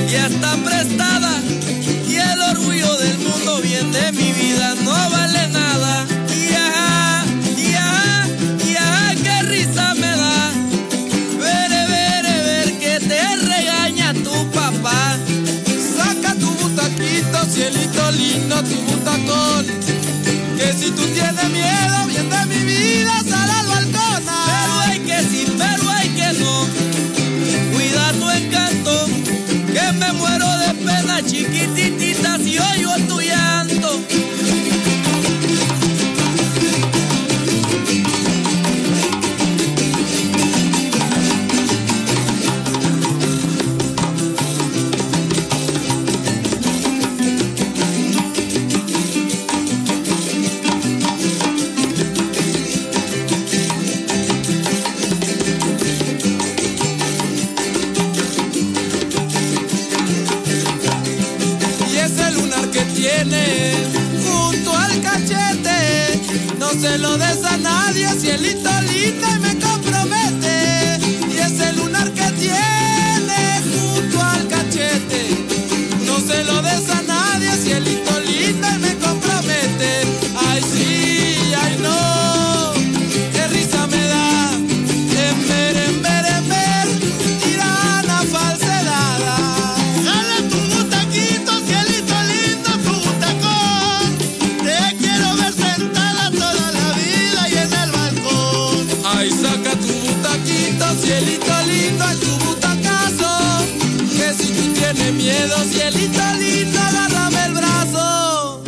ya está prestada y el orgullo del mundo bien de mi vida no vale nada. Y ajá, qué risa me da ver que te regaña tu papá. Saca tu butaquito, cielito lindo, tu butacón, que si tú tienes miedo bien de mi vida sal al balcón. Pero hay que sí, pero hay que no, cuida tu encanto, que me muero de pena chiquititita si oigo tu llanto. Junto al cachete, no se lo des a nadie, cielito lindo, y me compromete. Y ese lunar que tiene junto al cachete, no se lo des a nadie, cielito lindo, y me compromete. Ay sí, ay no, qué risa me da, en ver, tirana falsedad. Dale tu butaquito, cielito lindo, tu butacón, te quiero ver sentada toda la vida y en el balcón. Ay, saca tu butaquito, cielito lindo, en tu butacazo, que si tú tienes miedo, cielito lindo, agárrame el brazo.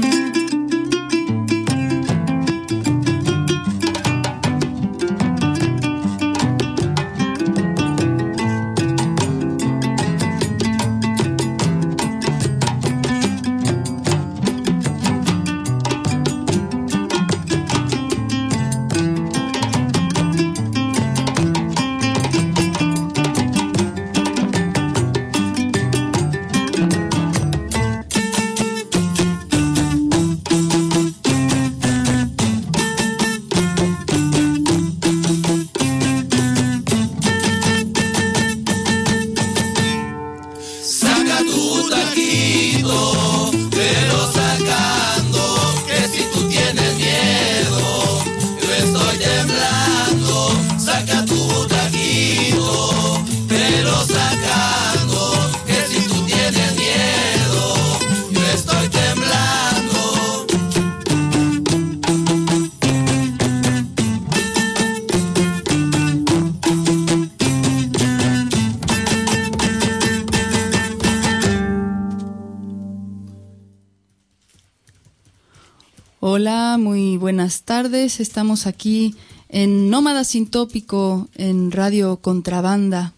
Hola, muy buenas tardes. Estamos aquí en Nómada Sin Tópico, en Radio Contrabanda.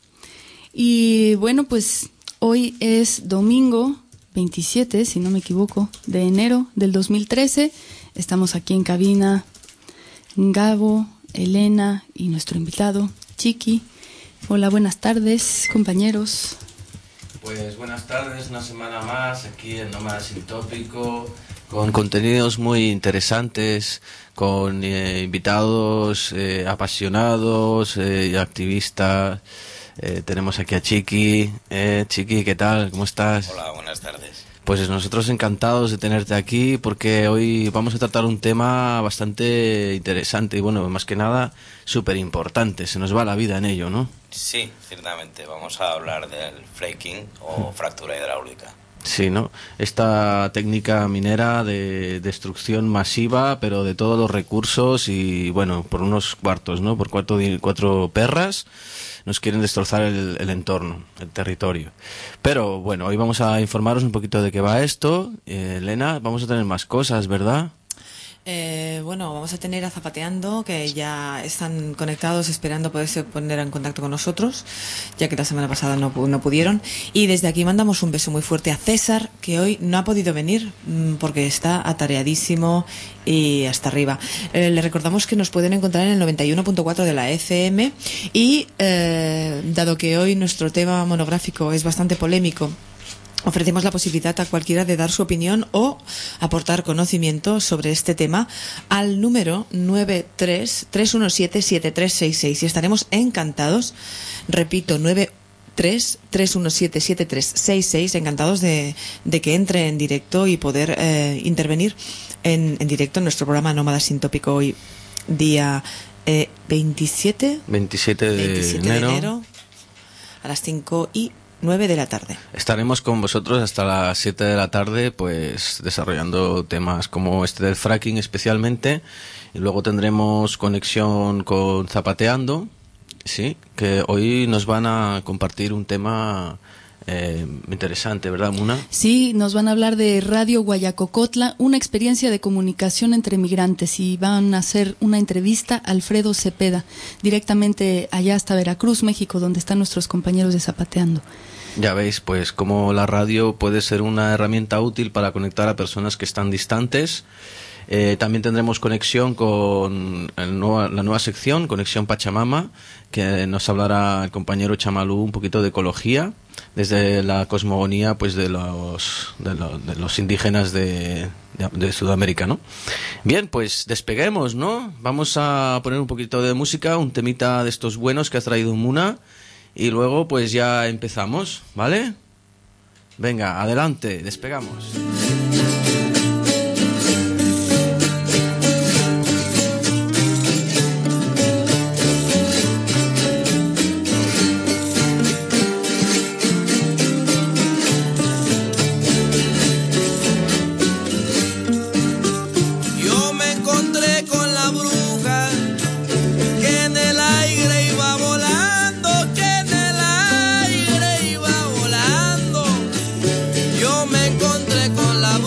Y bueno, pues hoy es domingo 27, si no me equivoco, de enero del 2013. Estamos aquí en cabina, Gabo, Elena y nuestro invitado, Chiqui. Hola, buenas tardes, compañeros. Pues buenas tardes, una semana más aquí en Nómada Sin Tópico, con contenidos muy interesantes, con invitados apasionados y activistas. Tenemos aquí a Chiqui. Chiqui, ¿qué tal? ¿Cómo estás? Hola, buenas tardes. Pues nosotros encantados de tenerte aquí porque hoy vamos a tratar un tema bastante interesante y bueno, más que nada súper importante. Se nos va la vida en ello, ¿no? Sí, ciertamente. Vamos a hablar del fracking o fractura hidráulica. Sí, ¿no? Esta técnica minera de destrucción masiva, pero de todos los recursos y, bueno, por unos cuartos, ¿no? Por cuatro perras nos quieren destrozar el entorno, el territorio. Pero, bueno, hoy vamos a informaros un poquito de qué va esto. Elena, vamos a tener más cosas, ¿verdad? Bueno, vamos a tener a Zapateando, que ya están conectados esperando poderse poner en contacto con nosotros, ya que la semana pasada no pudieron. Y desde aquí mandamos un beso muy fuerte a César, que hoy no ha podido venir porque está atareadísimo y hasta arriba. Le recordamos que nos pueden encontrar en el 91.4 de la FM y dado que hoy nuestro tema monográfico es bastante polémico, ofrecemos la posibilidad a cualquiera de dar su opinión o aportar conocimiento sobre este tema al número 93-317-7366 y estaremos encantados, repito, 3177366. Encantados de que entre en directo y poder intervenir en directo en nuestro programa Nómada Sin Tópico hoy, día 27 de enero a las 5:09 de la tarde. Estaremos con vosotros hasta las 7 de la tarde, pues desarrollando temas como este del fracking especialmente, y luego tendremos conexión con Zapateando, sí, que hoy nos van a compartir un tema interesante, ¿verdad, Muna? Sí, nos van a hablar de Radio Guayacocotla, una experiencia de comunicación entre migrantes, y van a hacer una entrevista a Alfredo Cepeda, directamente allá hasta Veracruz, México, donde están nuestros compañeros de Zapateando. Ya veis, pues como la radio puede ser una herramienta útil para conectar a personas que están distantes. También tendremos conexión con la nueva sección, Conexión Pachamama, que nos hablará el compañero Chamalú un poquito de ecología, desde la cosmogonía pues de los indígenas de Sudamérica, ¿no? Bien, pues despeguemos, ¿no? Vamos a poner un poquito de música, un temita de estos buenos que ha traído Muna, y luego pues ya empezamos, ¿vale? Venga, adelante, despegamos. Con la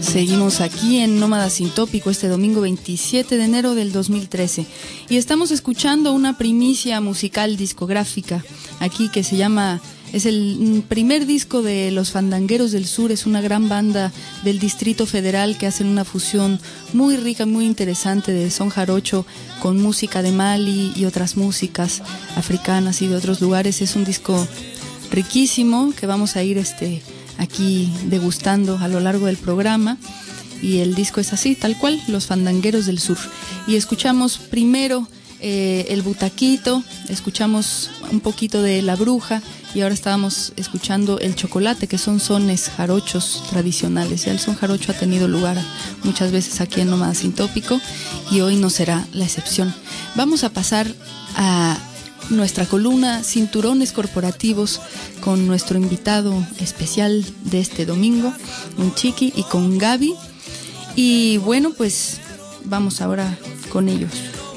Seguimos aquí en Nómada Sin Tópico este domingo 27 de enero del 2013 y estamos escuchando una primicia musical discográfica aquí que se llama, es el primer disco de Los Fandangueros del Sur, es una gran banda del Distrito Federal que hacen una fusión muy rica, muy interesante de son jarocho con música de Mali y otras músicas africanas y de otros lugares. Es un disco riquísimo que vamos a ir aquí degustando a lo largo del programa, y el disco es así, tal cual, Los Fandangueros del Sur. Y escuchamos primero El Butaquito, escuchamos un poquito de La Bruja, y ahora estábamos escuchando El Chocolate, que son sones jarochos tradicionales. Ya el son jarocho ha tenido lugar muchas veces aquí en Nómada Sin Tópico, y hoy no será la excepción. Vamos a pasar a nuestra columna Cinturones Corporativos con nuestro invitado especial de este domingo, un Chiqui, y con Gaby. Y bueno, pues vamos ahora con ellos.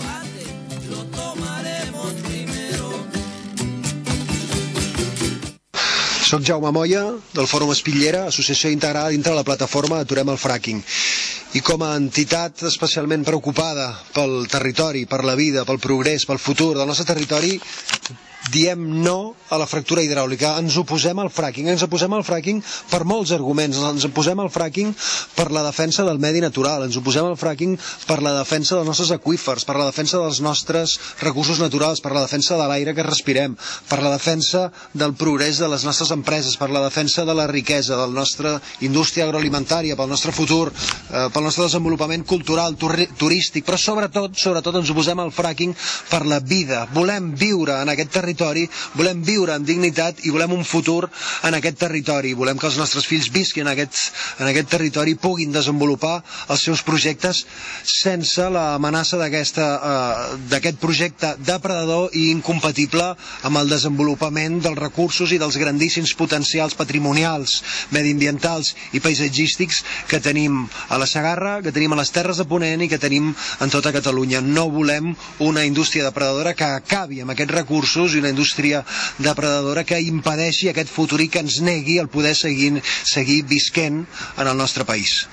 Soc Jaume Moya, del Fòrum Espitllera, associació integrada dintre la plataforma Aturem el Fracking. I com a entitat especialment preocupada pel territori, per la vida, pel progrés, pel futur del nostre territori, diem no a la fractura hidràulica. Ens oposem al fracking. Ens oposem al fracking per molts arguments. Ens oposem al fracking per la defensa del medi natural. Ens oposem al fracking per la defensa dels nostres aqüífers, per la defensa dels nostres recursos naturals, per la defensa de l'aire que respirem, per la defensa del progrés de les nostres empreses, per la defensa de la riquesa, de la nostra indústria agroalimentària, pel nostre futur, pel nostre desenvolupament cultural, turístic, però sobretot ens oposem al fracking per la vida. Volem viure en aquest territori, volem viure amb dignitat i volem un futur en aquest territori. Volem que els nostres fills visquin en aquest territori, puguin desenvolupar els seus projectes sense l'amenaça d'aquest projecte depredador i incompatible amb el desenvolupament dels recursos i dels grandíssims potencials patrimonials, mediambientals i paisatgístics que tenim a la Segarra, que tenim a les Terres de Ponent i que tenim en tota Catalunya. No volem una indústria depredadora que acabi amb aquests recursos i una indústria depredadora que impedeixi aquest futur i que ens negui el poder seguir visquent en el nostre país.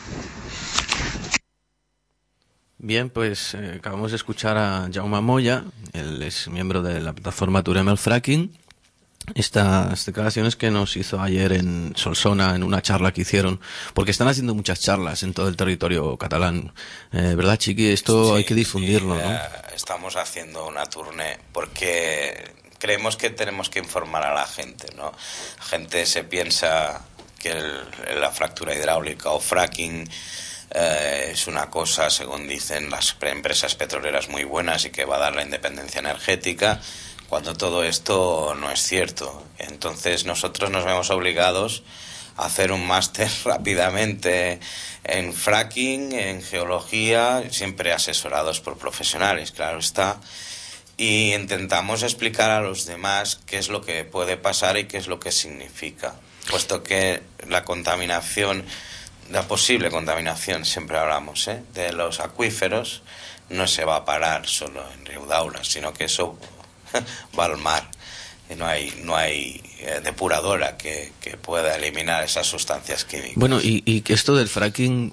Bien, pues acabamos de escuchar a Jaume Moya, él es miembro de la plataforma Aturem el Fracking. Estas declaraciones que nos hizo ayer en Solsona en una charla que hicieron, porque están haciendo muchas charlas en todo el territorio catalán, ¿verdad, Chiqui? Esto sí, hay que difundirlo, sí, ¿no? Estamos haciendo una tournée porque creemos que tenemos que informar a la gente, ¿no? La gente se piensa que la fractura hidráulica o fracking es una cosa, según dicen las empresas petroleras, muy buenas y que va a dar la independencia energética, cuando todo esto no es cierto. Entonces nosotros nos vemos obligados a hacer un máster rápidamente en fracking, en geología, siempre asesorados por profesionales, claro está, y intentamos explicar a los demás qué es lo que puede pasar y qué es lo que significa, puesto que la contaminación, la posible contaminación, siempre hablamos, de los acuíferos, no se va a parar solo en Riudaura, sino que eso va al mar. Y no hay depuradora que pueda eliminar esas sustancias químicas. Bueno, y que esto del fracking,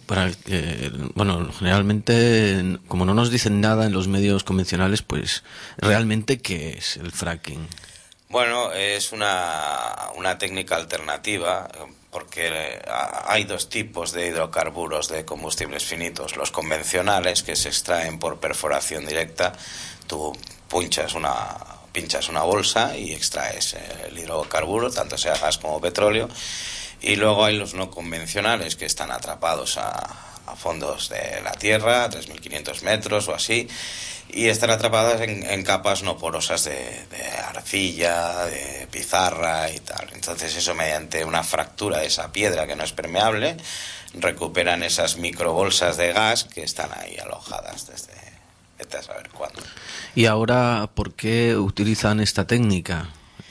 generalmente, como no nos dicen nada en los medios convencionales, pues, ¿realmente qué es el fracking? Bueno, es una técnica alternativa, porque hay dos tipos de hidrocarburos de combustibles finitos. Los convencionales, que se extraen por perforación directa. Tú pinchas una bolsa y extraes el hidrocarburo, tanto sea gas como petróleo. Y luego hay los no convencionales, que están atrapados a fondos de la tierra, a 3.500 metros o así, y están atrapadas en capas no porosas de arcilla, de pizarra y tal. Entonces eso, mediante una fractura de esa piedra que no es permeable, recuperan esas microbolsas de gas que están ahí alojadas desde vete a saber cuándo. ¿Y ahora por qué utilizan esta técnica?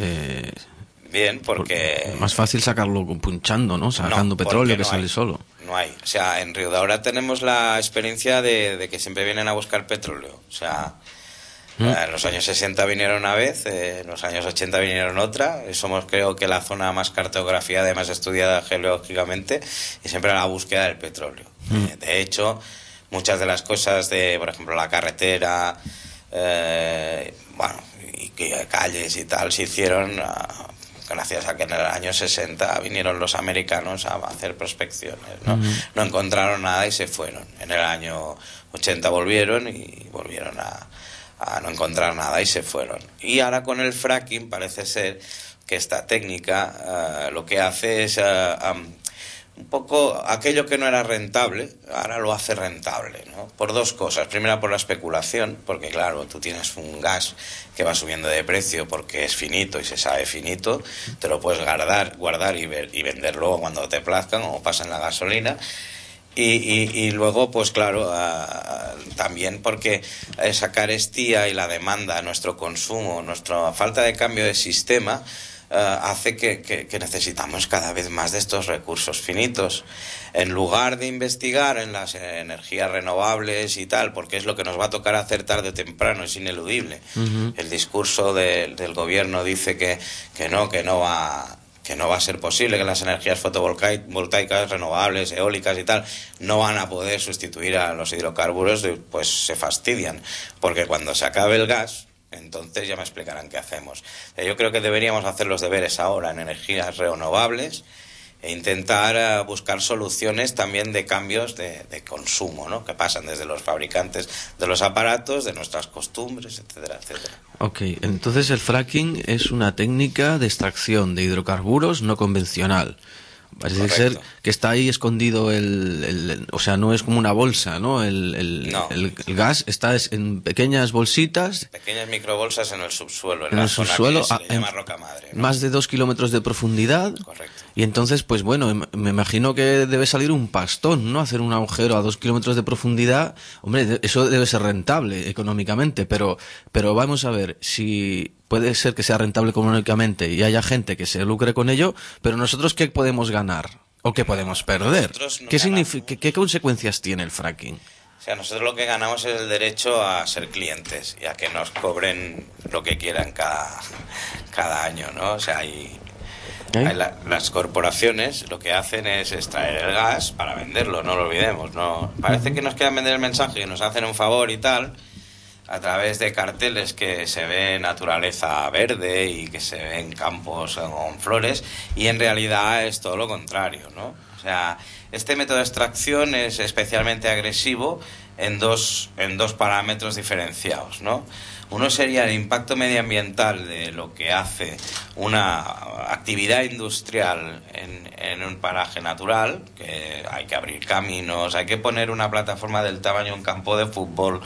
Bien, porque... Es más fácil sacarlo punchando, ¿no? Sacando petróleo, que sale solo. No hay. O sea, en Riudaura tenemos la experiencia de que siempre vienen a buscar petróleo. O sea, En los años 60 vinieron una vez, en los años 80 vinieron otra. Somos, creo que, la zona más cartografiada y más estudiada geológicamente, y siempre la búsqueda del petróleo. De hecho, muchas de las cosas por ejemplo, la carretera, y calles y tal, se hicieron gracias a que en el año 60 vinieron los americanos a hacer prospecciones, ¿no? No encontraron nada y se fueron. En el año 80 volvieron a no encontrar nada y se fueron. Y ahora con el fracking parece ser que esta técnica lo que hace es un poco aquello que no era rentable, ahora lo hace rentable, ¿no? Por dos cosas. Primera, por la especulación, porque claro, tú tienes un gas que va subiendo de precio porque es finito y se sabe finito, te lo puedes guardar y vender luego cuando te plazcan, o pasa en la gasolina. Y luego, pues claro, también porque esa carestía y la demanda, nuestro consumo, nuestra falta de cambio de sistema, hace que necesitamos cada vez más de estos recursos finitos. En lugar de investigar en las energías renovables y tal, porque es lo que nos va a tocar hacer tarde o temprano, es ineludible. El discurso del gobierno dice que no va a ser posible, que las energías fotovoltaicas, renovables, eólicas y tal, no van a poder sustituir a los hidrocarburos, pues se fastidian, porque cuando se acabe el gas, entonces ya me explicarán qué hacemos. Yo creo que deberíamos hacer los deberes ahora en energías renovables e intentar buscar soluciones también de cambios de consumo, ¿no? Que pasan desde los fabricantes de los aparatos, de nuestras costumbres, etcétera, etcétera. Ok, entonces el fracking es una técnica de extracción de hidrocarburos no convencional. Parece ser que está ahí escondido o sea, no es como una bolsa, ¿no? El gas está en pequeñas bolsitas. Pequeñas microbolsas en el subsuelo, en el subsuelo, que se le llama roca madre, ¿no? Más de 2 kilómetros de profundidad. Correcto. Y entonces, pues bueno, me imagino que debe salir un pastón, ¿no? Hacer un agujero a 2 kilómetros de profundidad. Hombre, eso debe ser rentable económicamente, pero vamos a ver, si puede ser que sea rentable económicamente y haya gente que se lucre con ello, pero nosotros, ¿qué podemos ganar? ¿O qué podemos perder? ¿Qué consecuencias tiene el fracking? O sea, nosotros lo que ganamos es el derecho a ser clientes y a que nos cobren lo que quieran cada año, ¿no? O sea, las corporaciones lo que hacen es extraer el gas para venderlo, no lo olvidemos, ¿no? Parece que nos quieran vender el mensaje, que nos hacen un favor y tal, a través de carteles que se ve naturaleza verde y que se ven campos con flores, y en realidad es todo lo contrario, ¿no? O sea, este método de extracción es especialmente agresivo en dos parámetros diferenciados, ¿no? Uno sería el impacto medioambiental de lo que hace una actividad industrial en un paraje natural, que hay que abrir caminos, hay que poner una plataforma del tamaño de un campo de fútbol.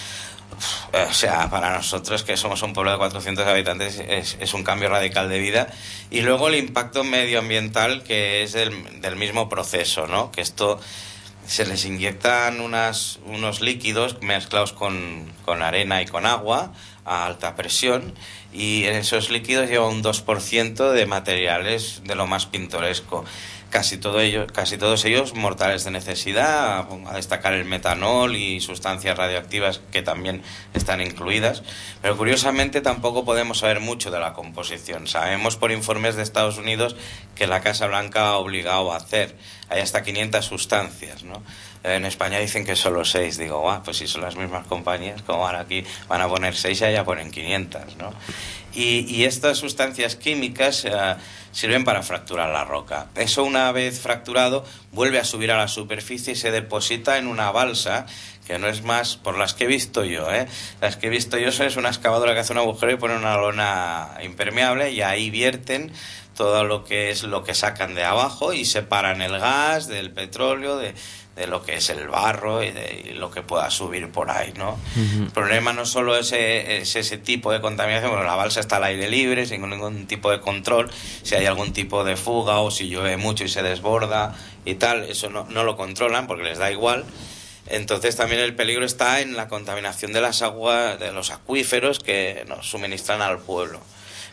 O sea, para nosotros, que somos un pueblo de 400 habitantes, es un cambio radical de vida. Y luego el impacto medioambiental, que es del mismo proceso, ¿no? Que esto se les inyectan unos líquidos mezclados con arena y con agua a alta presión, y en esos líquidos lleva un 2% de materiales de lo más pintoresco. Casi todos ellos mortales de necesidad, a destacar el metanol y sustancias radioactivas que también están incluidas. Pero curiosamente tampoco podemos saber mucho de la composición. Sabemos por informes de Estados Unidos que la Casa Blanca ha obligado a hacer. Hay hasta 500 sustancias, ¿no? En España dicen que solo 6. Digo, pues si son las mismas compañías, como ahora aquí van a poner 6 y allá ponen 500, ¿no? Y estas sustancias químicas sirven para fracturar la roca. Eso, una vez fracturado, vuelve a subir a la superficie y se deposita en una balsa, que no es más, por las que he visto yo, las que he visto yo es una excavadora que hace un agujero y pone una lona impermeable, y ahí vierten todo lo que sacan de abajo y separan el gas del petróleo, de lo que es el barro y lo que pueda subir por ahí, ¿no? Uh-huh. El problema no solo es ese tipo de contaminación, porque la balsa está al aire libre, sin ningún tipo de control. Si hay algún tipo de fuga o si llueve mucho y se desborda y tal, eso no lo controlan porque les da igual. Entonces también el peligro está en la contaminación de las aguas, de los acuíferos que nos suministran al pueblo.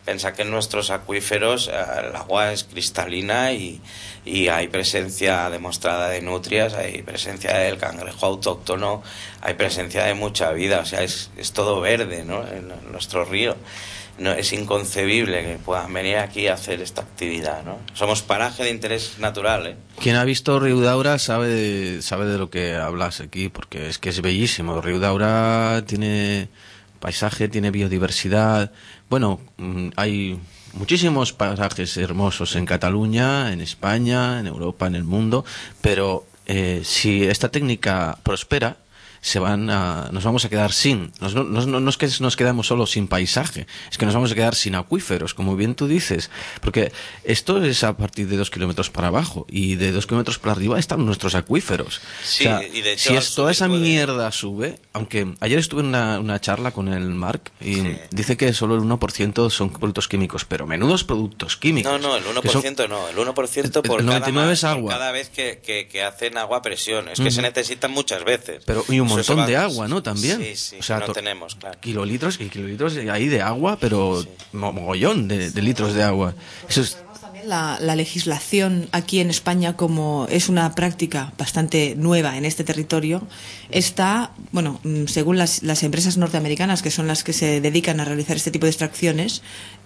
Pensad que en nuestros acuíferos el agua es cristalina y hay presencia demostrada de nutrias, hay presencia del cangrejo autóctono, hay presencia de mucha vida, o sea, es todo verde, ¿no? En nuestro río. No, es inconcebible que puedan venir aquí a hacer esta actividad, ¿no? Somos paraje de interés natural, ¿eh? Quien ha visto Riudaura sabe de lo que hablas aquí, porque es que es bellísimo. Riudaura tiene paisaje, tiene biodiversidad. Bueno, hay muchísimos parajes hermosos en Cataluña, en España, en Europa, en el mundo, pero si esta técnica prospera, nos vamos a quedar sin. No es que nos quedamos solo sin paisaje, es que nos vamos a quedar sin acuíferos, como bien tú dices, porque esto es a partir de 2 kilómetros para abajo, y de 2 kilómetros para arriba están nuestros acuíferos. Sí, o sea, y de hecho, toda esa mierda sube, aunque ayer estuve en una charla con el Marc y sí, dice que solo el 1% son productos químicos, pero menudos productos químicos. No, el 1% no, el 1% por, el 99 es agua. Por cada vez que hacen agua a presión, es que se necesitan muchas veces. Pero y un montón de agua, ¿no? También. Sí, o sea, no tenemos, claro. Kilolitros y kilolitros ahí de agua, pero sí, mogollón de litros de agua. Eso es... También la legislación aquí en España, como es una práctica bastante nueva en este territorio, está, bueno, según las empresas norteamericanas, que son las que se dedican a realizar este tipo de extracciones,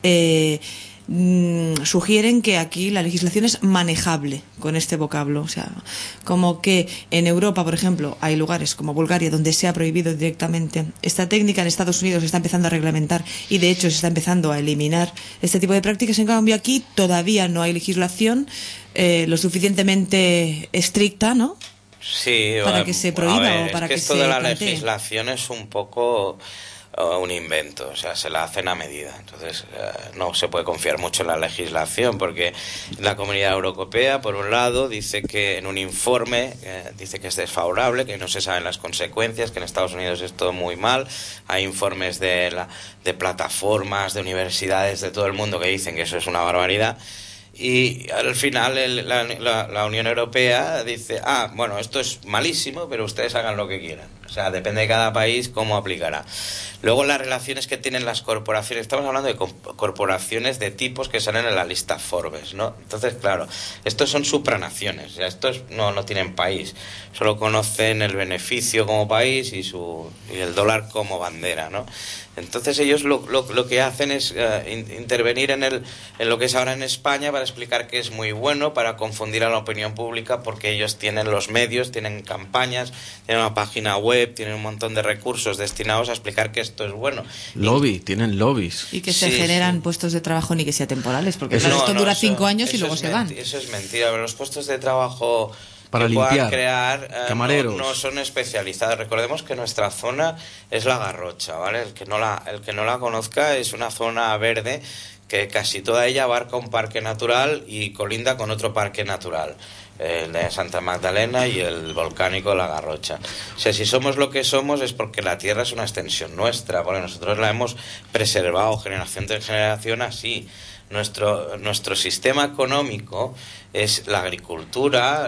sugieren que aquí la legislación es manejable con este vocablo, o sea, como que en Europa, por ejemplo, hay lugares como Bulgaria donde se ha prohibido directamente esta técnica. En Estados Unidos se está empezando a reglamentar y de hecho se está empezando a eliminar este tipo de prácticas. En cambio aquí todavía no hay legislación lo suficientemente estricta, ¿no? Sí, para que se prohíba o para que se esto de la plantee. Legislación es un poco un invento, o sea, se la hacen a medida. Entonces no se puede confiar mucho en la legislación, porque la Comunidad Europea, por un lado, dice que en un informe dice que es desfavorable, que no se saben las consecuencias, que en Estados Unidos es todo muy mal. Hay informes de plataformas, de universidades de todo el mundo que dicen que eso es una barbaridad. Y al final la Unión Europea dice, bueno, esto es malísimo, pero ustedes hagan lo que quieran. O sea, depende de cada país cómo aplicará. Luego las relaciones que tienen las corporaciones. Estamos hablando de corporaciones de tipos que salen en la lista Forbes, ¿no? Entonces, claro, estos son supranaciones. O sea, estos no tienen país. Solo conocen el beneficio como país y el dólar como bandera, ¿no? Entonces ellos lo que hacen es intervenir en lo que es ahora en España para explicar que es muy bueno, para confundir a la opinión pública, porque ellos tienen los medios, tienen campañas, tienen una página web, tienen un montón de recursos destinados a explicar que esto es bueno. Tienen lobbies. Y que se generan puestos de trabajo ni que sean temporales, porque esto dura 5 años y luego se van. Eso es mentira, pero los puestos de trabajo para que limpiar, puedan crear camareros. No son especializados. Recordemos que nuestra zona es la Garrocha, ¿vale? El que no la conozca, es una zona verde que casi toda ella abarca un parque natural y colinda con otro parque natural, el de Santa Magdalena y el volcánico La Garrocha. O sea, si somos lo que somos es porque la tierra es una extensión nuestra, porque nosotros la hemos preservado generación tras generación así. Nuestro sistema económico es la agricultura,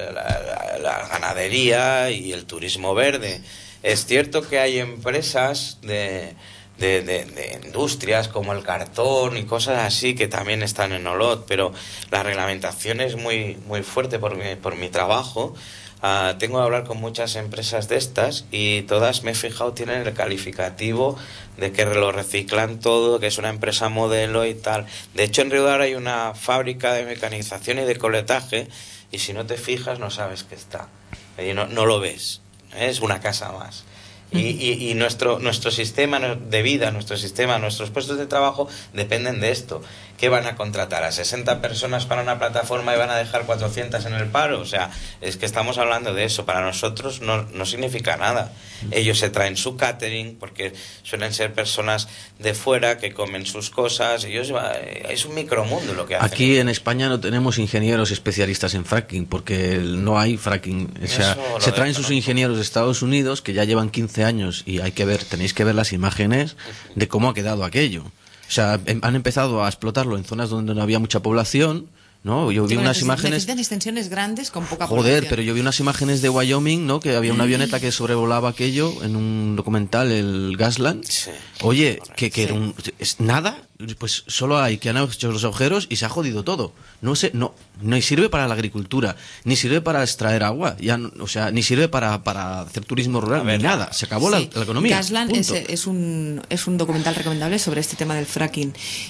la ganadería y el turismo verde. Es cierto que hay empresas de industrias como el cartón y cosas así que también están en Olot, pero la reglamentación es muy, muy fuerte por mi trabajo. Tengo que hablar con muchas empresas de estas y todas, me he fijado, tienen el calificativo de que lo reciclan todo, que es una empresa modelo y tal. De hecho, en Riudaura hay una fábrica de mecanización y de coletaje y si no te fijas no sabes que está. Y no lo ves. Es una casa más. Y nuestro sistema de vida, nuestros puestos de trabajo dependen de esto. ¿Qué van a contratar? ¿A 60 personas para una plataforma y van a dejar 400 en el paro? O sea, es que estamos hablando de eso. Para nosotros no significa nada. Ellos se traen su catering, porque suelen ser personas de fuera que comen sus cosas. Es un micromundo lo que hacen. Aquí en España no tenemos ingenieros especialistas en fracking, porque no hay fracking. O sea, se traen sus ingenieros de Estados Unidos, que ya llevan 15 años, y tenéis que ver las imágenes de cómo ha quedado aquello. O sea, han empezado a explotarlo en zonas donde no había mucha población, ¿no? Yo vi unas imágenes... Necesitan extensiones grandes con poca población. Joder, pero yo vi unas imágenes de Wyoming, ¿no? Que había una avioneta que sobrevolaba aquello en un documental, el Gasland. Sí. Oye, que era es nada, pues solo hay que han hecho los agujeros y se ha jodido todo. No sirve para la agricultura, ni sirve para extraer agua, ni sirve para hacer turismo rural, ni nada. Se acabó la economía. Gasland es un documental recomendable sobre este tema del fracking.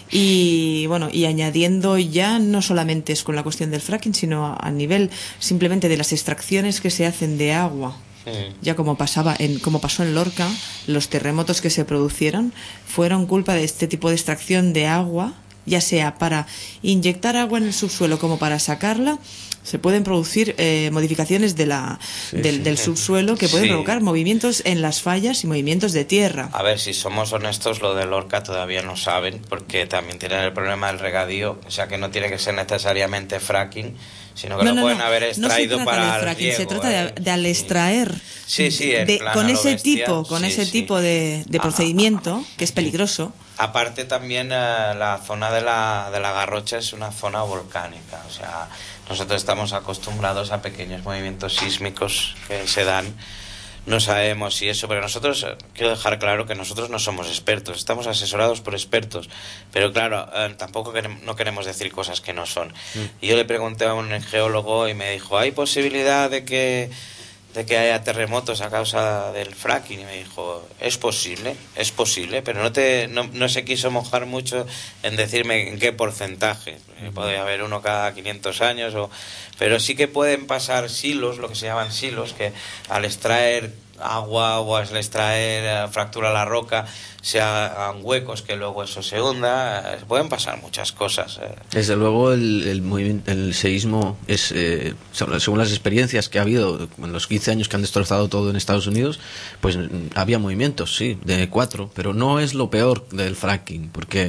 Y bueno, y añadiendo ya no solamente es con la cuestión del fracking, sino a nivel simplemente de las extracciones que se hacen de agua. Ya como pasó en Lorca, los terremotos que se producieron fueron culpa de este tipo de extracción de agua, ya sea para inyectar agua en el subsuelo como para sacarla. Se pueden producir modificaciones del subsuelo que pueden provocar movimientos en las fallas y movimientos de tierra. A ver, si somos honestos, lo de Lorca todavía no saben, porque también tienen el problema del regadío, o sea que no tiene que ser necesariamente fracking, sino que lo pueden haber extraído para el riego. Se trata de al extraer con ese tipo de procedimiento, que es peligroso. Aparte también la zona de la Garrocha es una zona volcánica, o sea, nosotros estamos acostumbrados a pequeños movimientos sísmicos que se dan. No sabemos si eso, pero nosotros, quiero dejar claro que nosotros no somos expertos, estamos asesorados por expertos, pero claro, tampoco no queremos decir cosas que no son. Y yo le pregunté a un geólogo y me dijo, ¿hay posibilidad de que haya terremotos a causa del fracking? Y me dijo, es posible, pero no se quiso mojar mucho en decirme en qué porcentaje. Podría haber uno cada 500 años, pero sí que pueden pasar silos, lo que se llaman silos, que al extraer agua o al extraer fractura la roca se hagan huecos que luego eso se hunda. Pueden pasar muchas cosas. Desde luego el seísmo es según las experiencias que ha habido en los 15 años que han destrozado todo en Estados Unidos, pues había movimientos, sí, de 4, pero no es lo peor del fracking, porque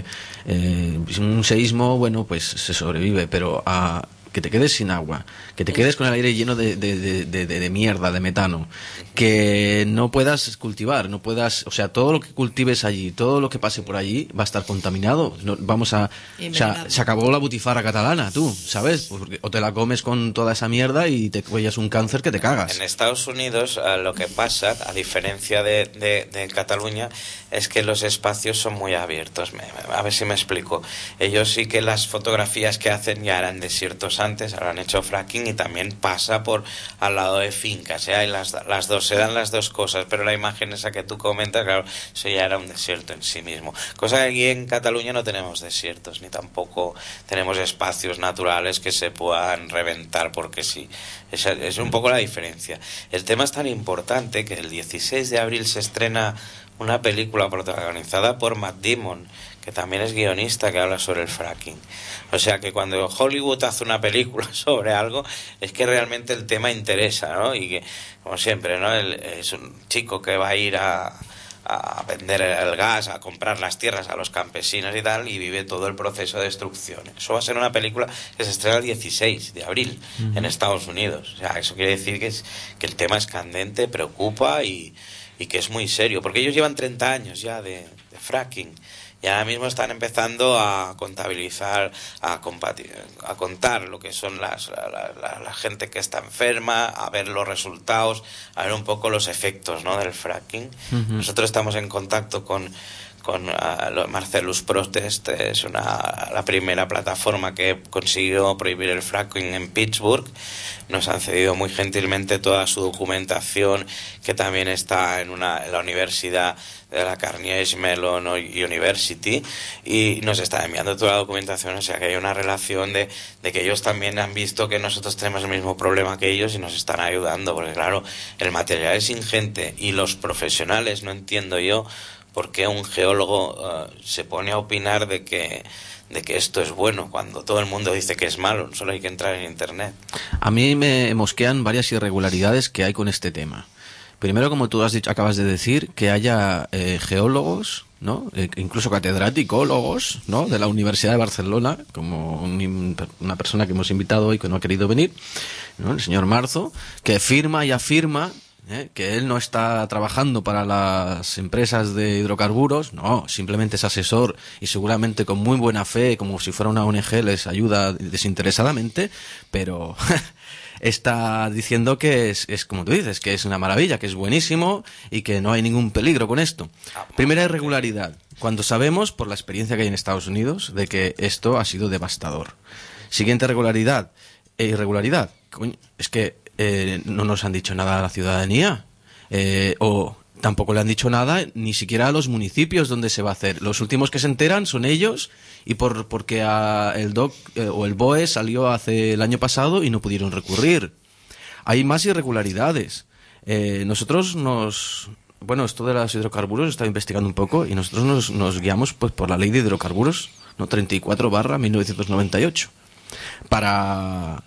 un seísmo, bueno, pues se sobrevive, pero que te quedes sin agua, que te quedes con el aire lleno de mierda, de metano, que no puedas cultivar, o sea, todo lo que cultives allí, todo lo que pase por allí va a estar contaminado. Se acabó la butifarra catalana, tú, ¿sabes? O te la comes con toda esa mierda y te cuellas un cáncer que te cagas. En Estados Unidos lo que pasa, a diferencia de Cataluña, es que los espacios son muy abiertos. A ver si me explico. Ellos sí que las fotografías que hacen ya eran desiertos antes, ahora han hecho fracking y también pasa por al lado de fincas, y las dos, se dan las dos cosas, pero la imagen esa que tú comentas, claro, eso ya era un desierto en sí mismo. Cosa que aquí en Cataluña no tenemos desiertos, ni tampoco tenemos espacios naturales que se puedan reventar porque sí. Es un poco la diferencia. El tema es tan importante que el 16 de abril se estrena una película protagonizada por Matt Damon, que también es guionista, que habla sobre el fracking. O sea que cuando Hollywood hace una película sobre algo, es que realmente el tema interesa, ¿no? Y que, como siempre, ¿no? Es un chico que va a ir a vender el gas, a comprar las tierras a los campesinos y tal, y vive todo el proceso de destrucción. Eso va a ser una película que se estrena el 16 de abril en Estados Unidos. O sea, eso quiere decir que el tema es candente, preocupa y que es muy serio, porque ellos llevan 30 años ya de fracking. Y ahora mismo están empezando a contabilizar, a contar lo que son la gente que está enferma, a ver los resultados, a ver un poco los efectos, ¿no?, del fracking. Nosotros estamos en contacto con Marcellus Protest, es la primera plataforma que consiguió prohibir el fracking en Pittsburgh. Nos han cedido muy gentilmente toda su documentación, que también está en la universidad de la Carnegie Mellon University, y nos está enviando toda la documentación. O sea que hay una relación de que ellos también han visto que nosotros tenemos el mismo problema que ellos y nos están ayudando, porque claro, el material es ingente y los profesionales, no entiendo yo por qué un geólogo se pone a opinar de que esto es bueno cuando todo el mundo dice que es malo. Solo hay que entrar en internet. A mí me mosquean varias irregularidades que hay con este tema. Primero, como tú acabas de decir, que haya geólogos, ¿no? Incluso catedráticólogos, ¿no?, de la Universidad de Barcelona, como una persona que hemos invitado hoy que no ha querido venir, ¿no?, el señor Marzo, que firma y afirma que él no está trabajando para las empresas de hidrocarburos, no, simplemente es asesor y seguramente con muy buena fe, como si fuera una ONG, les ayuda desinteresadamente, pero está diciendo que es como tú dices, que es una maravilla, que es buenísimo y que no hay ningún peligro con esto. Primera irregularidad, cuando sabemos, por la experiencia que hay en Estados Unidos, de que esto ha sido devastador. Siguiente irregularidad, coño, es que no nos han dicho nada a la ciudadanía, o tampoco le han dicho nada ni siquiera a los municipios donde se va a hacer. Los últimos que se enteran son ellos, y porque el DOC o el BOE salió el año pasado y no pudieron recurrir. Hay más irregularidades. Nosotros bueno, esto de los hidrocarburos está investigando un poco, y nosotros nos guiamos pues por la ley de hidrocarburos, ¿no? 34/1998, para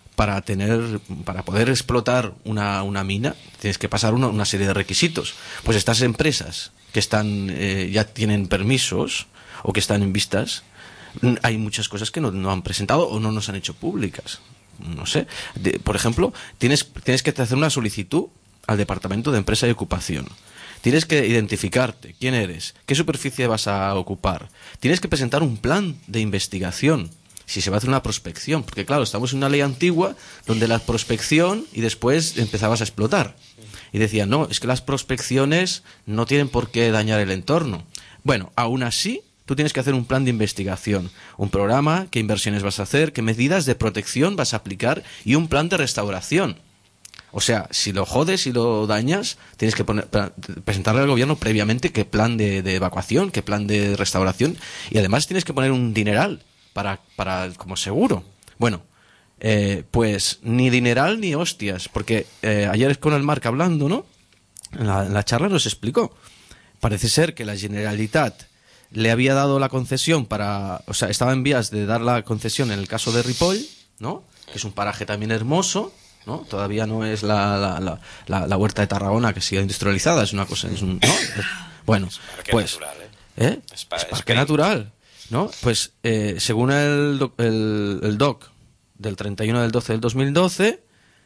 poder explotar una mina tienes que pasar una serie de requisitos. Pues estas empresas que están ya tienen permisos o que están en vistas, hay muchas cosas que no han presentado o no nos han hecho públicas. No sé, por ejemplo, tienes que hacer una solicitud al Departamento de Empresa y Ocupación. Tienes que identificarte, quién eres, qué superficie vas a ocupar. Tienes que presentar un plan de investigación si se va a hacer una prospección, porque claro, estamos en una ley antigua donde la prospección y después empezabas a explotar. Y decían, no, es que las prospecciones no tienen por qué dañar el entorno. Bueno, aún así, tú tienes que hacer un plan de investigación, un programa, qué inversiones vas a hacer, qué medidas de protección vas a aplicar y un plan de restauración. O sea, si lo jodes y lo dañas, tienes que presentarle al gobierno previamente qué plan de evacuación, qué plan de restauración, y además tienes que poner un dineral para como seguro. Bueno, pues ni dineral ni hostias, porque ayer con el Marc hablando, ¿no? En la charla nos explicó. Parece ser que la Generalitat le había dado la concesión o sea, estaba en vías de dar la concesión en el caso de Ripoll, ¿no? Que es un paraje también hermoso, ¿no? Todavía no es la huerta de Tarragona que sigue industrializada, es una cosa, ¿no? Bueno, pues es parque natural, ¿no? Pues según el DOC del 31 del 12 del 2012,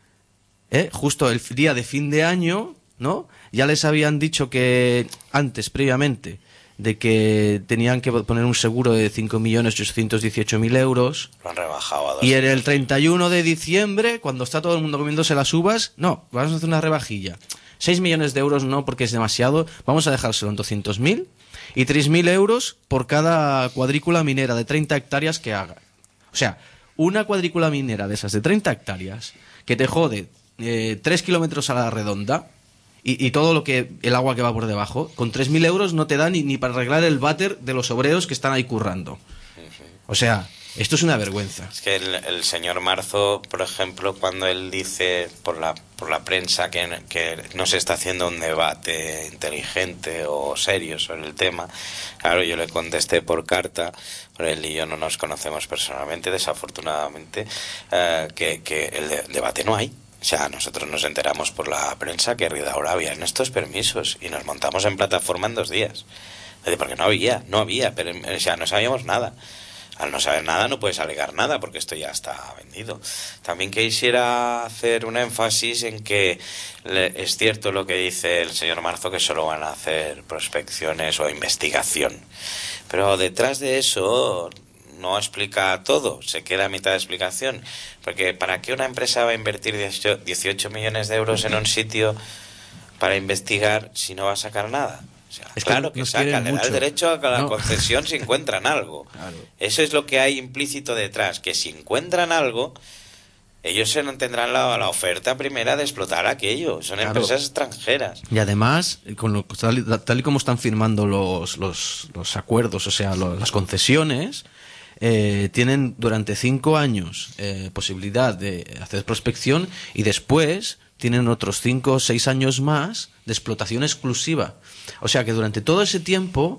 justo el día de fin de año, ¿no? Ya les habían dicho que antes, previamente, de que tenían que poner un seguro de 5.818.000 euros. Lo han rebajado a 2. Y en el 31 de diciembre, cuando está todo el mundo comiéndose las uvas, no, vamos a hacer una rebajilla. 6 millones de euros no, porque es demasiado, vamos a dejárselo en 200.000 y 3.000 euros por cada cuadrícula minera de 30 hectáreas que haga. O sea, una cuadrícula minera de esas de 30 hectáreas que te jode 3 kilómetros a la redonda, y todo el agua que va por debajo, con 3.000 euros no te da ni para arreglar el váter de los obreros que están ahí currando. O sea, esto es una vergüenza. Es que el señor Marzo, por ejemplo, cuando él dice por la prensa que no se está haciendo un debate inteligente o serio sobre el tema, claro, yo le contesté por carta, porque él y yo no nos conocemos personalmente, desafortunadamente, que el debate no hay. O sea, nosotros nos enteramos por la prensa que Ridaura había en estos permisos y nos montamos en plataforma en 2 días. Porque no había, pero, o sea, no sabíamos nada. Al no saber nada no puedes alegar nada porque esto ya está vendido. También quisiera hacer un énfasis en que es cierto lo que dice el señor Marzo, que solo van a hacer prospecciones o investigación. Pero detrás de eso no explica todo, se queda a mitad de explicación, porque ¿para qué una empresa va a invertir 18 millones de euros en un sitio para investigar si no va a sacar nada? O sea, claro que saca, le da el derecho a la concesión si encuentran algo. Claro. Eso es lo que hay implícito detrás, que si encuentran algo, ellos tendrán la oferta primera de explotar aquello. Son empresas extranjeras. Y además, tal y como están firmando los acuerdos, o sea, las concesiones, tienen durante 5 años posibilidad de hacer prospección, y después tienen otros 5 o 6 años más de explotación exclusiva. O sea que durante todo ese tiempo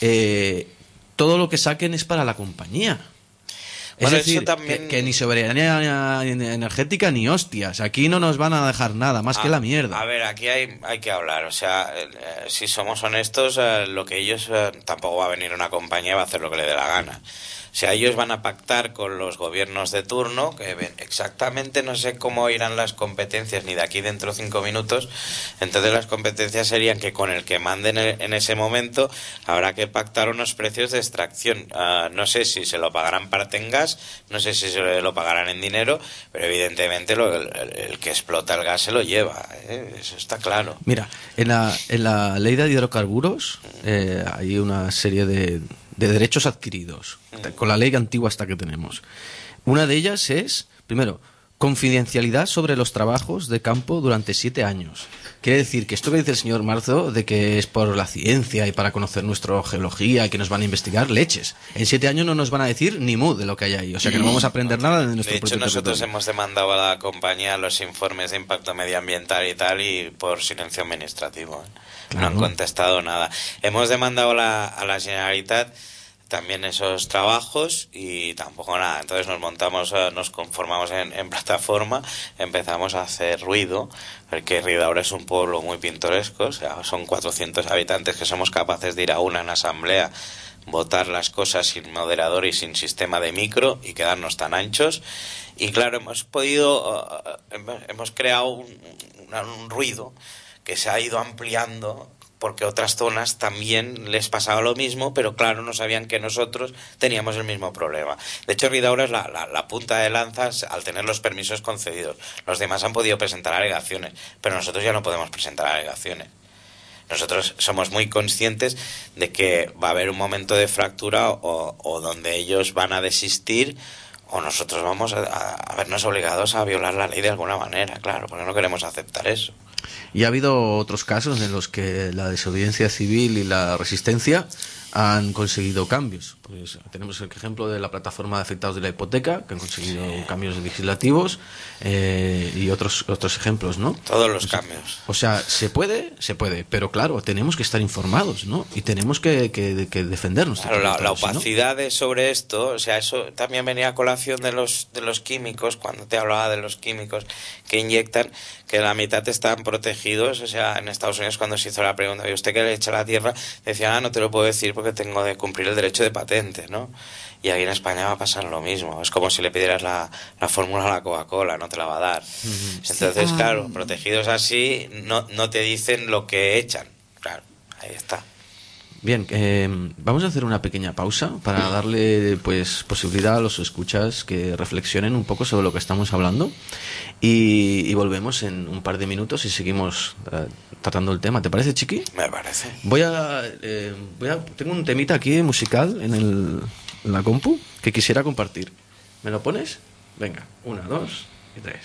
todo lo que saquen es para la compañía. Bueno, es decir, también... que ni soberanía energética ni hostias. Aquí no nos van a dejar nada, más que la mierda. A ver, aquí hay que hablar. O sea, si somos honestos, lo que ellos... tampoco va a venir una compañía y va a hacer lo que le dé la gana. O sea, ellos van a pactar con los gobiernos de turno, que ven exactamente, no sé cómo irán las competencias ni de aquí dentro 5 minutos. Entonces las competencias serían que con el que manden en ese momento habrá que pactar unos precios de extracción. No sé si se lo pagarán parte en gas gas, no sé si se lo pagarán en dinero, pero evidentemente el que explota el gas se lo lleva, eso está claro. Mira, en la ley de hidrocarburos hay una serie de derechos adquiridos, con la ley antigua esta que tenemos. Una de ellas es, primero, confidencialidad sobre los trabajos de campo durante 7 años. Quiere decir que esto que dice el señor Marzo, de que es por la ciencia y para conocer nuestra geología y que nos van a investigar, leches. En 7 años no nos van a decir ni mu de lo que hay ahí. O sea que no vamos a aprender nada de nuestro propio territorio. De hecho, nosotros territorio. hemos demandado a la compañía los informes de impacto medioambiental y tal, y por silencio administrativo. Claro. No han contestado nada. Hemos demandado a la Generalitat también esos trabajos y tampoco nada. Entonces nos conformamos en plataforma, empezamos a hacer ruido, porque Ridaura es un pueblo muy pintoresco, o sea, son 400 habitantes que somos capaces de ir a una en asamblea, votar las cosas sin moderador y sin sistema de micro y quedarnos tan anchos. Y claro, hemos creado un ruido que se ha ido ampliando, porque otras zonas también les pasaba lo mismo, pero claro, no sabían que nosotros teníamos el mismo problema. De hecho, Ridaura es la punta de lanza al tener los permisos concedidos. Los demás han podido presentar alegaciones, pero nosotros ya no podemos presentar alegaciones. Nosotros somos muy conscientes de que va a haber un momento de fractura o donde ellos van a desistir, o nosotros vamos a vernos obligados a violar la ley de alguna manera, claro, porque no queremos aceptar eso. Y ha habido otros casos en los que la desobediencia civil y la resistencia han conseguido cambios. Pues tenemos el ejemplo de la plataforma de afectados de la hipoteca, que han conseguido cambios legislativos, y otros ejemplos, ¿no? Todos los cambios. O sea, se puede, pero claro, tenemos que estar informados, ¿no? Y tenemos que defendernos. Claro, la opacidad sobre esto, o sea, eso también venía a colación de los químicos, cuando te hablaba de los químicos que inyectan, que la mitad están protegidos. O sea, en Estados Unidos, cuando se hizo la pregunta, ¿y usted qué le echa a la tierra? Decía, no te lo puedo decir porque tengo de cumplir el derecho de patente, ¿no? Y aquí en España va a pasar lo mismo. Es como si le pidieras la fórmula a la Coca-Cola, no te la va a dar. Entonces, claro, protegidos así, no te dicen lo que echan. Claro, ahí está. Bien, vamos a hacer una pequeña pausa para darle pues posibilidad a los escuchas que reflexionen un poco sobre lo que estamos hablando y volvemos en un par de minutos y seguimos tratando el tema. ¿Te parece, Chiqui? Me parece. Tengo un temita aquí musical en la compu que quisiera compartir. ¿Me lo pones? Venga, 1, 2 y 3.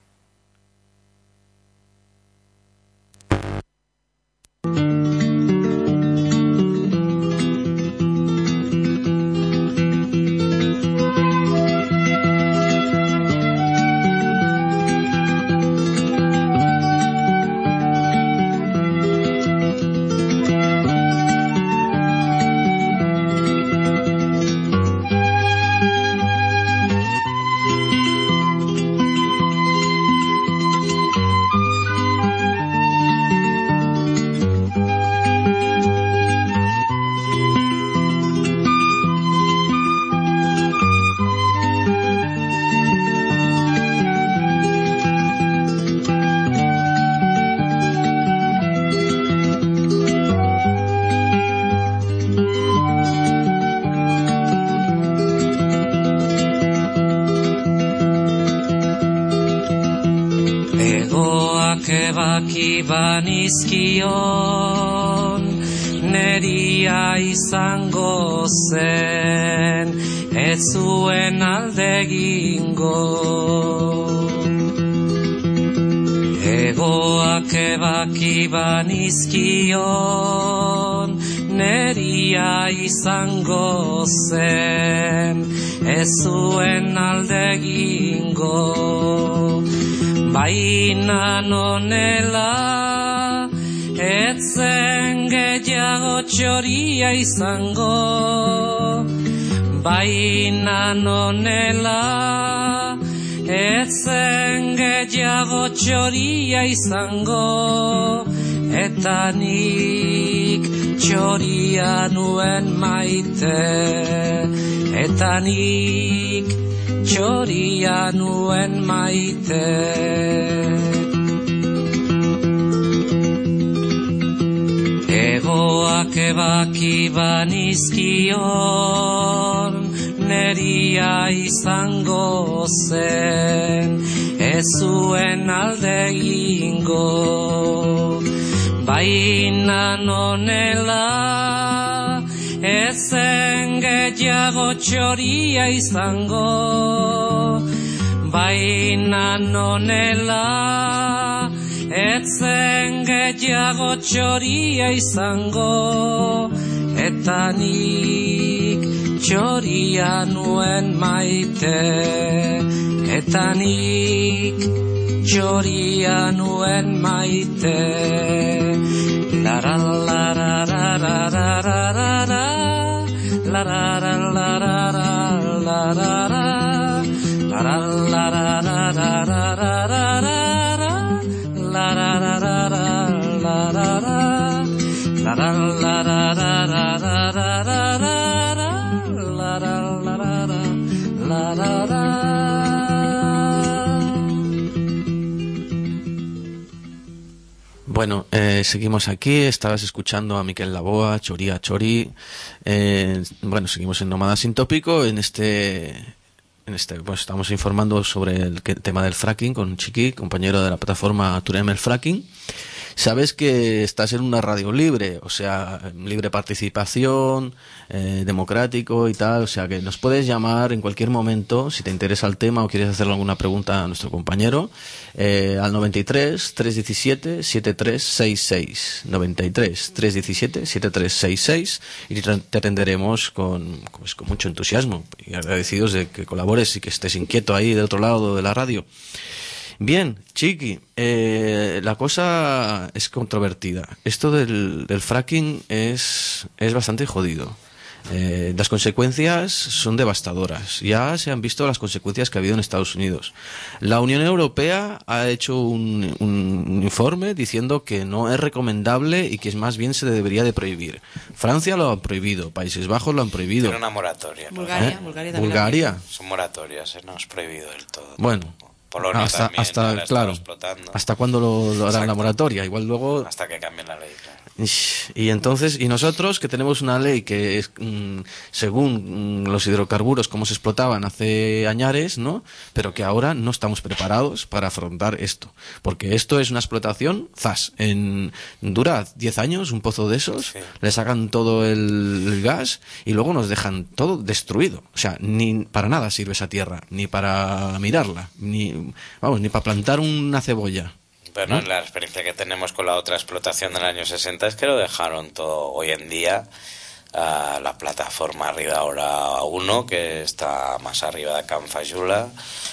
Banizkion neria izango zen ez zuen alde egingo egoak ebaki banizkion neria izango zen ez zuen alde egingo baina nonela etzen gehiago txoria izango baina nonela etzen gehiago txoria izango eta nik txoria nuen maite eta nik txoria nuen maite egoak ebaki banizkion neria izango zen, ez zuen alde egingo. Baina nonela, ezen gehiago txoria izango. Baina nonela, ezen gehiago txoria izango. Eta nik txoria nuen maite. Eta nik txoria nuen maite. Bueno, seguimos aquí, estabas escuchando a Miquel Laboa, Choría Chori. Bueno, seguimos en Nómada Sin Tópico. En este pues estamos informando sobre el tema del fracking con Chiqui, compañero de la plataforma Aturem el Fracking. Sabes que estás en una radio libre, o sea, libre participación, democrático y tal, o sea que nos puedes llamar en cualquier momento si te interesa el tema o quieres hacerle alguna pregunta a nuestro compañero, al 93 317 7366, 93 317 7366, y te atenderemos con mucho entusiasmo y agradecidos de que colabores y que estés inquieto ahí del otro lado de la radio. Bien, Chiqui, la cosa es controvertida. Esto del fracking es bastante jodido. Las consecuencias son devastadoras. Ya se han visto las consecuencias que ha habido en Estados Unidos. La Unión Europea ha hecho un informe diciendo que no es recomendable y que más bien se debería de prohibir. Francia lo ha prohibido, Países Bajos lo han prohibido. Tiene una moratoria, ¿no? Bulgaria. Son moratorias, no es prohibido del todo. Bueno. Polonia hasta claro, hasta cuándo lo harán la moratoria, igual luego hasta que cambien la ley, claro. Y entonces, y nosotros que tenemos una ley que es según los hidrocarburos cómo se explotaban hace añares, ¿no? Pero que ahora no estamos preparados para afrontar esto, porque esto es una explotación dura 10 años un pozo de esos, sí. Le sacan todo el gas y luego nos dejan todo destruido, o sea, ni para nada sirve esa tierra, ni para mirarla, ni para plantar una cebolla. Bueno, la experiencia que tenemos con la otra explotación del año 60 es que lo dejaron todo. Hoy en día la plataforma Ridaura 1, que está más arriba de Can Fayula,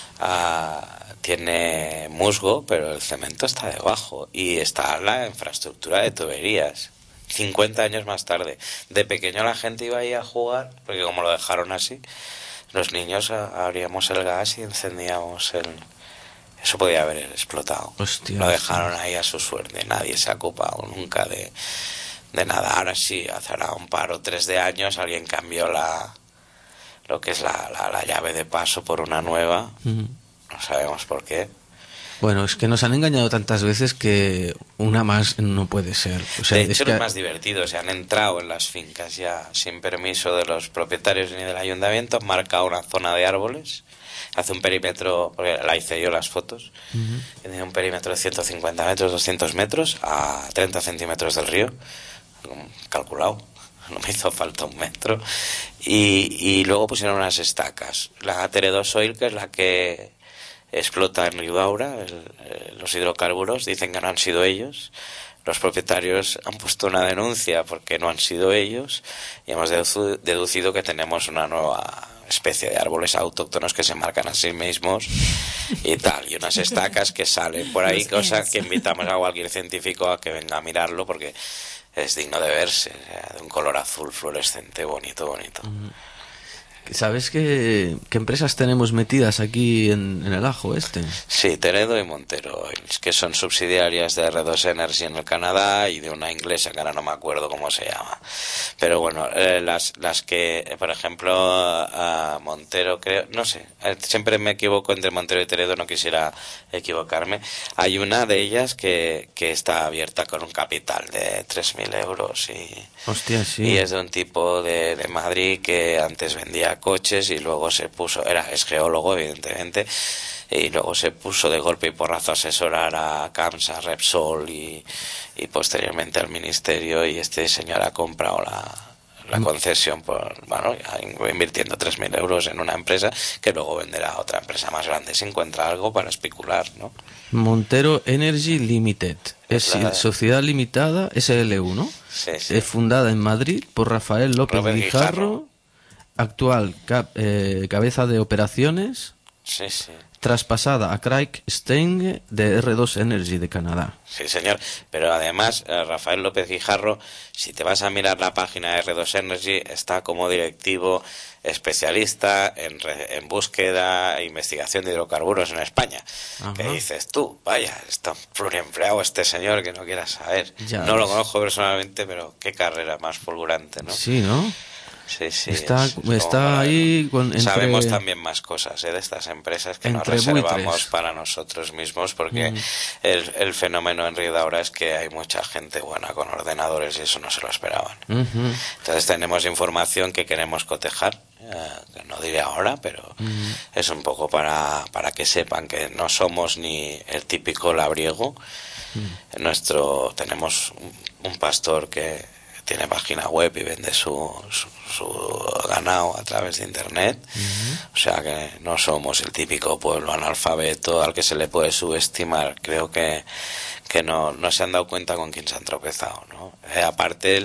tiene musgo, pero el cemento está debajo y está la infraestructura de tuberías. 50 años más tarde. De pequeño la gente iba ahí a jugar, porque como lo dejaron así, los niños abríamos el gas y encendíamos Eso podía haber explotado. Hostia, lo dejaron ahí a su suerte. Nadie se ha ocupado nunca de nada. Ahora sí, hace un par o 3 de años alguien cambió lo que es la llave de paso por una nueva. Uh-huh. No sabemos por qué. Bueno, es que nos han engañado tantas veces que una más no puede ser. O sea, de hecho, es más divertido. Se han entrado en las fincas ya sin permiso de los propietarios ni del ayuntamiento, han marcado una zona de árboles. Hace un perímetro, porque la hice yo las fotos, tiene un perímetro de 150 metros, 200 metros, a 30 centímetros del río, calculado, no me hizo falta 1 metro, y luego pusieron unas estacas. La Teredos Oil, que es la que explota en Ridaura, los hidrocarburos, dicen que no han sido ellos. Los propietarios han puesto una denuncia porque no han sido ellos, y hemos deducido que tenemos una nueva especie de árboles autóctonos que se marcan a sí mismos y tal, y unas estacas que salen por ahí, cosa que invitamos a cualquier científico a que venga a mirarlo porque es digno de verse, o sea, de un color azul fluorescente, bonito. ¿Sabes qué empresas tenemos metidas aquí en el ajo este? Sí, Teredo y Montero, que son subsidiarias de R2 Energy en el Canadá y de una inglesa que ahora no me acuerdo cómo se llama. Pero bueno, las que, por ejemplo, Montero, creo, no sé, siempre me equivoco entre Montero y Teredo, no quisiera equivocarme. Hay una de ellas que está abierta con un capital de 3.000 euros Hostia, sí. Y es de un tipo de Madrid que antes vendía hacía coches y luego es geólogo evidentemente, y luego se puso de golpe y porrazo a asesorar a CAMS, a Repsol y posteriormente al ministerio, y este señor ha comprado la concesión invirtiendo 3.000 euros en una empresa que luego venderá a otra empresa más grande si encuentra algo para especular, ¿no? Montero Energy Limited, es sociedad limitada, SLU, ¿no? Sí. Es fundada en Madrid por Rafael López Guijarro, actual cabeza de operaciones. Sí. Traspasada a Craig Steng de R2 Energy de Canadá. Sí, señor. Pero además, Rafael López Guijarro, si te vas a mirar la página de R2 Energy, está como directivo especialista en búsqueda e investigación de hidrocarburos en España. Ajá. ¿Qué dices tú? Vaya, está pluriempleado este señor que no quieras saber. Ya no lo conozco personalmente, pero qué carrera más fulgurante, ¿no? Sí, ¿no? Sí, está ahí sabemos también más cosas de estas empresas que nos reservamos para nosotros mismos, porque el fenómeno en Río de ahora es que hay mucha gente buena con ordenadores y eso no se lo esperaban. Entonces tenemos información que queremos cotejar, que no diré ahora, pero es un poco para que sepan que no somos ni el típico labriego. Tenemos un pastor que tiene página web y vende su ganado a través de internet. O sea que no somos el típico pueblo analfabeto al que se le puede subestimar. Creo que no se han dado cuenta con quién se han tropezado, ¿no? Aparte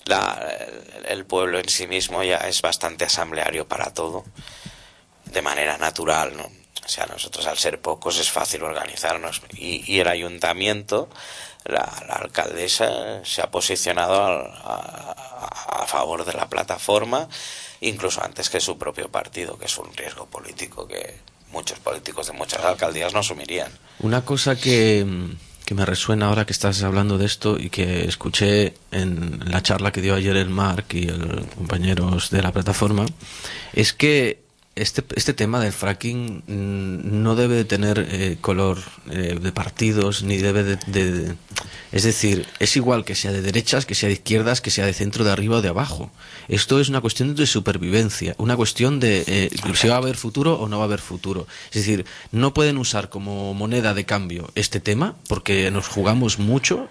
el pueblo en sí mismo ya es bastante asambleario para todo, de manera natural, ¿no? O sea, nosotros al ser pocos es fácil organizarnos, y el ayuntamiento, la alcaldesa se ha posicionado a favor de la plataforma, incluso antes que su propio partido, que es un riesgo político que muchos políticos de muchas alcaldías no asumirían. Una cosa que me resuena ahora que estás hablando de esto y que escuché en la charla que dio ayer el Marc y los compañeros de la plataforma, es que este tema del fracking no debe de tener color de partidos, ni debe de... Es decir, es igual que sea de derechas, que sea de izquierdas, que sea de centro, de arriba o de abajo. Esto es una cuestión de supervivencia, una cuestión de si va a haber futuro o no va a haber futuro. Es decir, no pueden usar como moneda de cambio este tema, porque nos jugamos mucho.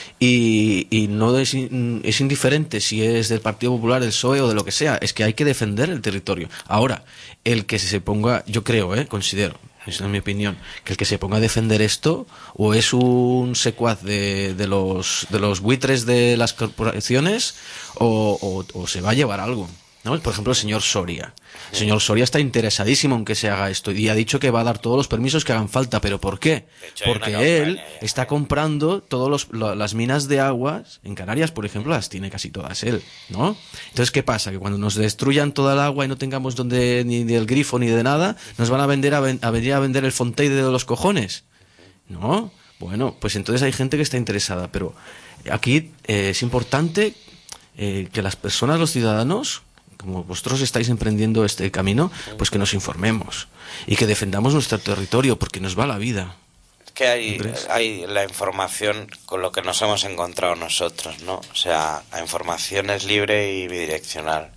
Y no es indiferente si es del Partido Popular, del PSOE o de lo que sea, es que hay que defender el territorio. Ahora, el que se ponga, yo creo, considero, esa es mi opinión, que el que se ponga a defender esto o es un secuaz de los buitres de las corporaciones o se va a llevar algo, ¿no? Por ejemplo, el señor Soria. El señor Soria está interesadísimo en que se haga esto y ha dicho que va a dar todos los permisos que hagan falta. ¿Pero por qué? Porque él está comprando todas las minas de aguas en Canarias, por ejemplo, las tiene casi todas él, ¿no? Entonces, ¿qué pasa? Que cuando nos destruyan toda el agua y no tengamos donde ni del grifo ni de nada, nos van a venir a vender el Fontaine de los cojones, ¿no? Bueno, pues entonces hay gente que está interesada, pero aquí es importante que las personas, los ciudadanos, como vosotros estáis emprendiendo este camino, pues que nos informemos y que defendamos nuestro territorio, porque nos va la vida. Es que hay la información con lo que nos hemos encontrado nosotros, ¿no? O sea, la información es libre y bidireccional.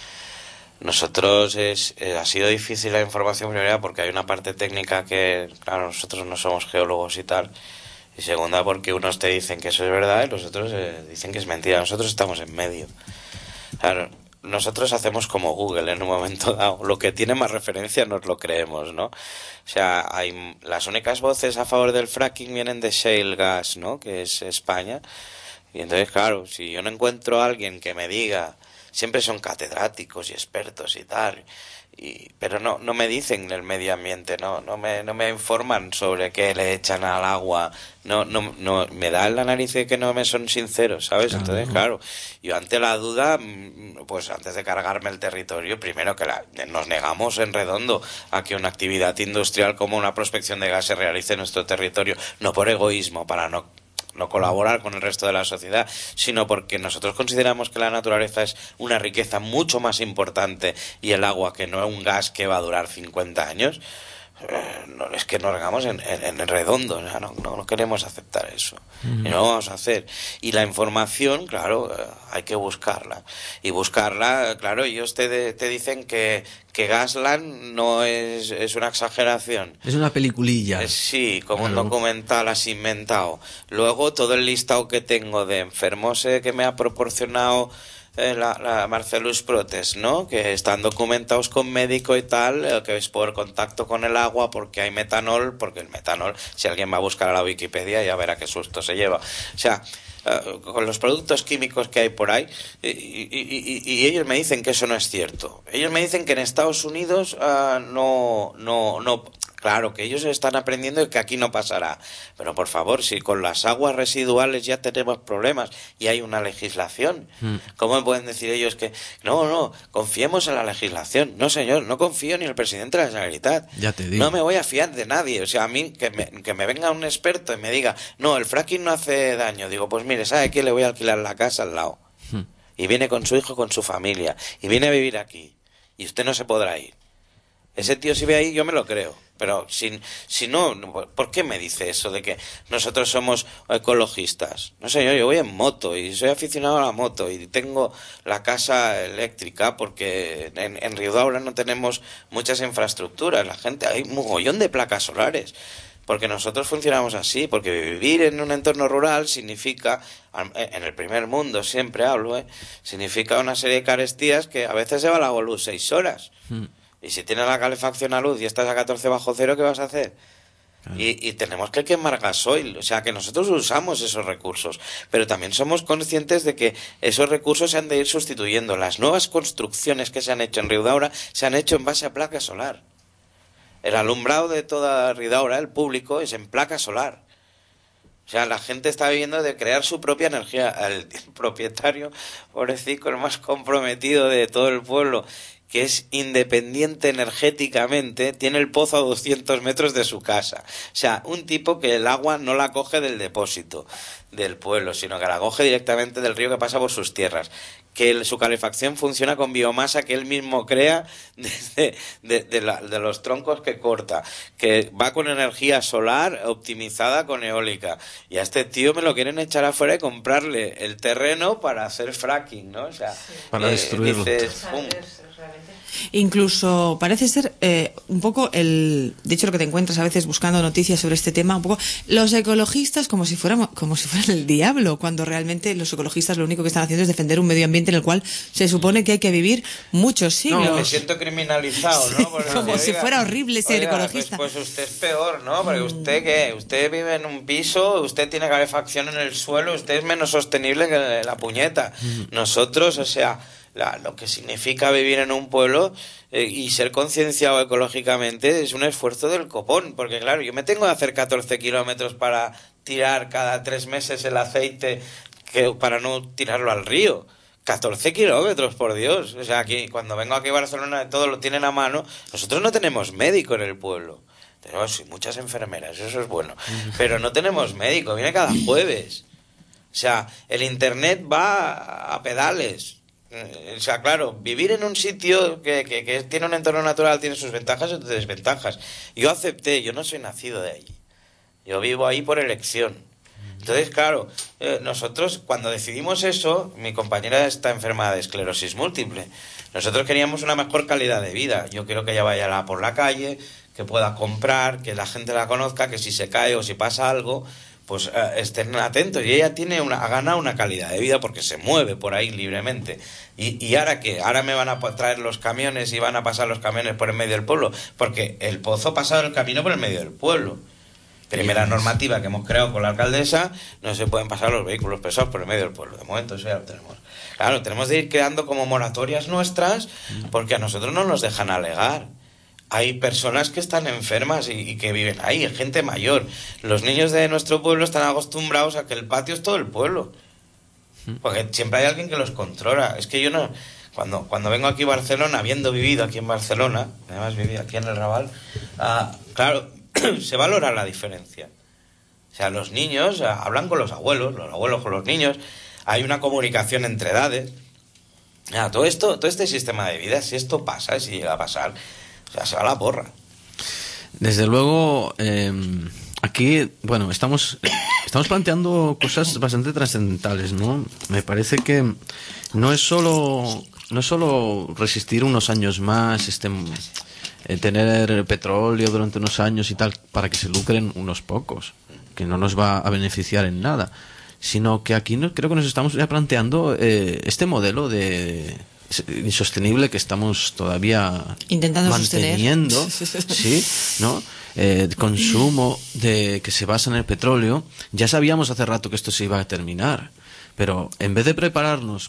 Nosotros ha sido difícil la información, primera porque hay una parte técnica que, claro, nosotros no somos geólogos y tal, y segunda porque unos te dicen que eso es verdad y los otros dicen que es mentira. Nosotros estamos en medio. Claro, nosotros hacemos como Google en un momento dado. Lo que tiene más referencia nos lo creemos, ¿no? O sea, las únicas voces a favor del fracking vienen de Shale Gas, ¿no? Que es España. Y entonces, claro, si yo no encuentro a alguien que me diga, siempre son catedráticos y expertos y tal, pero no me dicen el medio ambiente, no me informan sobre qué le echan al agua, no me da en la nariz de que no me son sinceros, ¿sabes? Claro. Entonces, claro, yo ante la duda, pues antes de cargarme el territorio, primero que nos negamos en redondo a que una actividad industrial como una prospección de gas se realice en nuestro territorio, no por egoísmo, para no colaborar con el resto de la sociedad, sino porque nosotros consideramos que la naturaleza es una riqueza mucho más importante y el agua que no es un gas que va a durar 50 años, No, es que nos hagamos en redondo, o sea, no queremos aceptar eso, y no lo vamos a hacer. Y la información, claro, hay que buscarla, y buscarla, claro, ellos te dicen que Gasland no es una exageración, es una peliculilla, sí, como un documental así inventado. Luego todo el listado que tengo de enfermos que me ha proporcionado la Marcellus Protes, ¿no? Que están documentados con médico y tal, que es por contacto con el agua, porque hay metanol, porque el metanol, si alguien va a buscar a la Wikipedia ya verá qué susto se lleva. O sea, con los productos químicos que hay por ahí, y ellos me dicen que eso no es cierto. Ellos me dicen que en Estados Unidos no. Claro, que ellos están aprendiendo y que aquí no pasará. Pero por favor, si con las aguas residuales ya tenemos problemas y hay una legislación, ¿cómo me pueden decir ellos que no, confiemos en la legislación? No, señor, no confío ni en el presidente de la Generalitat. Ya te digo. No me voy a fiar de nadie. O sea, a mí que me venga un experto y me diga, no, el fracking no hace daño. Digo, pues mire, ¿sabe qué? Le voy a alquilar la casa al lado. Y viene con su hijo, con su familia. Y viene a vivir aquí. Y usted no se podrá ir. Ese tío si ve ahí, yo me lo creo. Pero si no, ¿por qué me dice eso de que nosotros somos ecologistas? No sé, yo voy en moto y soy aficionado a la moto y tengo la casa eléctrica porque en Riudaura no tenemos muchas infraestructuras. La gente, hay un mogollón de placas solares. Porque nosotros funcionamos así, porque vivir en un entorno rural significa, en el primer mundo siempre hablo, significa una serie de carestías que a veces se va la luz 6 horas. Y si tienes la calefacción a luz y estás a 14 bajo cero, ¿qué vas a hacer? Claro. Y tenemos que quemar gasoil. O sea, que nosotros usamos esos recursos. Pero también somos conscientes de que esos recursos se han de ir sustituyendo. Las nuevas construcciones que se han hecho en Riudaura se han hecho en base a placa solar. El alumbrado de toda Riudaura, el público, es en placa solar. O sea, la gente está viviendo de crear su propia energía. El propietario, pobrecito, el más comprometido de todo el pueblo, que es independiente energéticamente, tiene el pozo a 200 metros de su casa. O sea, un tipo que el agua no la coge del depósito del pueblo, sino que la coge directamente del río que pasa por sus tierras. Que su calefacción funciona con biomasa que él mismo crea de los troncos que corta. Que va con energía solar optimizada con eólica. Y a este tío me lo quieren echar afuera y comprarle el terreno para hacer fracking, ¿no? O sea, para destruirlo. Dices, ¡pum! Incluso parece ser un poco de hecho lo que te encuentras a veces buscando noticias sobre este tema, un poco los ecologistas como si fueran el diablo, cuando realmente los ecologistas lo único que están haciendo es defender un medio ambiente en el cual se supone que hay que vivir muchos siglos. No, me siento criminalizado, ¿no? Porque como si fuera horrible ser ecologista. Pues usted es peor, ¿no? Porque usted vive en un piso, usted tiene calefacción en el suelo, usted es menos sostenible que la puñeta. Nosotros, o sea, lo que significa vivir en un pueblo y ser concienciado ecológicamente es un esfuerzo del copón, porque claro, yo me tengo que hacer 14 kilómetros para tirar cada 3 meses el aceite para no tirarlo al río. 14 kilómetros, por Dios. O sea, aquí cuando vengo aquí a Barcelona todo lo tienen a mano. Nosotros no tenemos médico en el pueblo. Tenemos muchas enfermeras, eso es bueno. Pero no tenemos médico, viene cada jueves. O sea, el internet va a pedales. O sea, claro, vivir en un sitio que tiene un entorno natural tiene sus ventajas y sus desventajas. Yo acepté, yo no soy nacido de allí. Yo vivo ahí por elección. Entonces, claro, nosotros cuando decidimos eso, mi compañera está enferma de esclerosis múltiple. Nosotros queríamos una mejor calidad de vida. Yo quiero que ella vaya por la calle, que pueda comprar, que la gente la conozca, que si se cae o si pasa algo, pues estén atentos. Y ella ha ganado una calidad de vida porque se mueve por ahí libremente. ¿Y ahora qué? Ahora me van a traer los camiones y van a pasar los camiones por el medio del pueblo, porque el pozo ha pasado el camino por el medio del pueblo. Primera normativa que hemos creado con la alcaldesa, no se pueden pasar los vehículos pesados por el medio del pueblo. De momento eso ya lo tenemos. Claro, tenemos de ir creando como moratorias nuestras, porque a nosotros no nos dejan alegar. Hay personas que están enfermas y que viven ahí, gente mayor. Los niños de nuestro pueblo están acostumbrados a que el patio es todo el pueblo. Porque siempre hay alguien que los controla. Es que yo no... Cuando vengo aquí a Barcelona, habiendo vivido aquí en Barcelona, además viví aquí en el Raval, claro, se valora la diferencia. O sea, los niños hablan con los abuelos con los niños, hay una comunicación entre edades. Todo este sistema de vida, si esto pasa, si llega a pasar, o sea, se va a la porra. Desde luego, aquí, bueno, estamos planteando cosas bastante trascendentales, ¿no? Me parece que no es solo resistir unos años más, tener petróleo durante unos años y tal, para que se lucren unos pocos, que no nos va a beneficiar en nada, sino que aquí creo que nos estamos ya planteando este modelo de insostenible que estamos todavía intentando manteniendo, sí, ¿no? Consumo que se basa en el petróleo. Ya sabíamos hace rato que esto se iba a terminar, pero en vez de prepararnos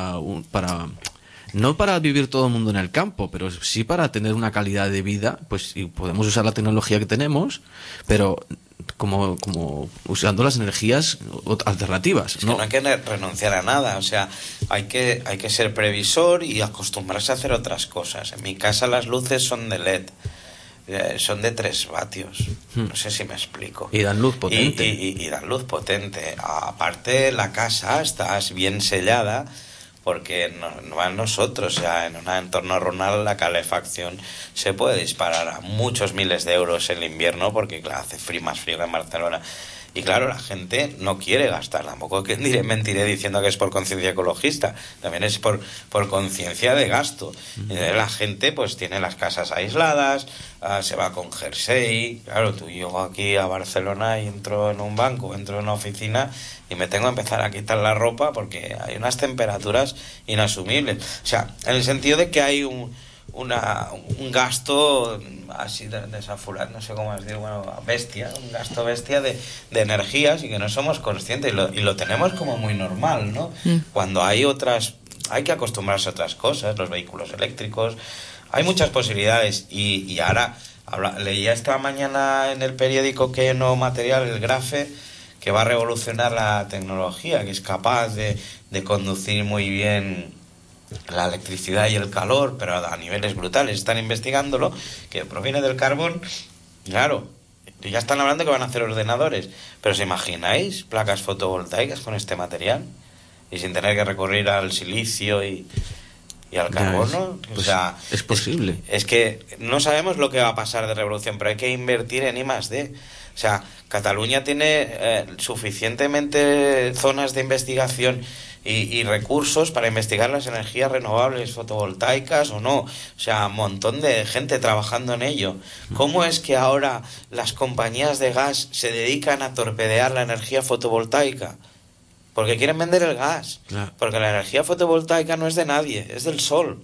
no para vivir todo el mundo en el campo, pero sí para tener una calidad de vida, pues y podemos usar la tecnología que tenemos, pero como usando las energías alternativas. Es que no hay que renunciar a nada, o sea, hay que ser previsor y acostumbrarse a hacer otras cosas. En mi casa las luces son de LED. Son de 3 vatios, no sé si me explico. Y dan luz potente. Y dan luz potente. Aparte, la casa está bien sellada, porque no a nosotros, ya en un entorno rural la calefacción se puede disparar a muchos miles de euros en el invierno, porque claro, hace más frío en Barcelona. Y claro, la gente no quiere gastar, tampoco que mentiré diciendo que es por conciencia ecologista, también es por conciencia de gasto. La gente pues tiene las casas aisladas, se va con jersey. Claro, tú llego aquí a Barcelona y entro en un banco, entro en una oficina y me tengo que empezar a quitar la ropa porque hay unas temperaturas inasumibles. O sea, en el sentido de que hay un gasto así desaforado, no sé cómo decir, bueno, un gasto bestia de energías, y que no somos conscientes y lo tenemos como muy normal, ¿no? Cuando hay que acostumbrarse a otras cosas, los vehículos eléctricos, hay muchas posibilidades y ahora leía esta mañana en el periódico que nuevo material, el Grafe, que va a revolucionar la tecnología, que es capaz de conducir muy bien la electricidad y el calor, pero a niveles brutales. Están investigándolo, que proviene del carbón. Claro, ya están hablando que van a hacer ordenadores, pero ¿os imagináis placas fotovoltaicas con este material? Y sin tener que recurrir al silicio y al carbono. Pues, o sea, es posible. Es que no sabemos lo que va a pasar de revolución, pero hay que invertir en I+D. O sea, Cataluña tiene suficientemente zonas de investigación y recursos para investigar las energías renovables, fotovoltaicas o no. O sea, un montón de gente trabajando en ello. ¿Cómo es que ahora las compañías de gas se dedican a torpedear la energía fotovoltaica? Porque quieren vender el gas. Claro. Porque la energía fotovoltaica no es de nadie, es del sol.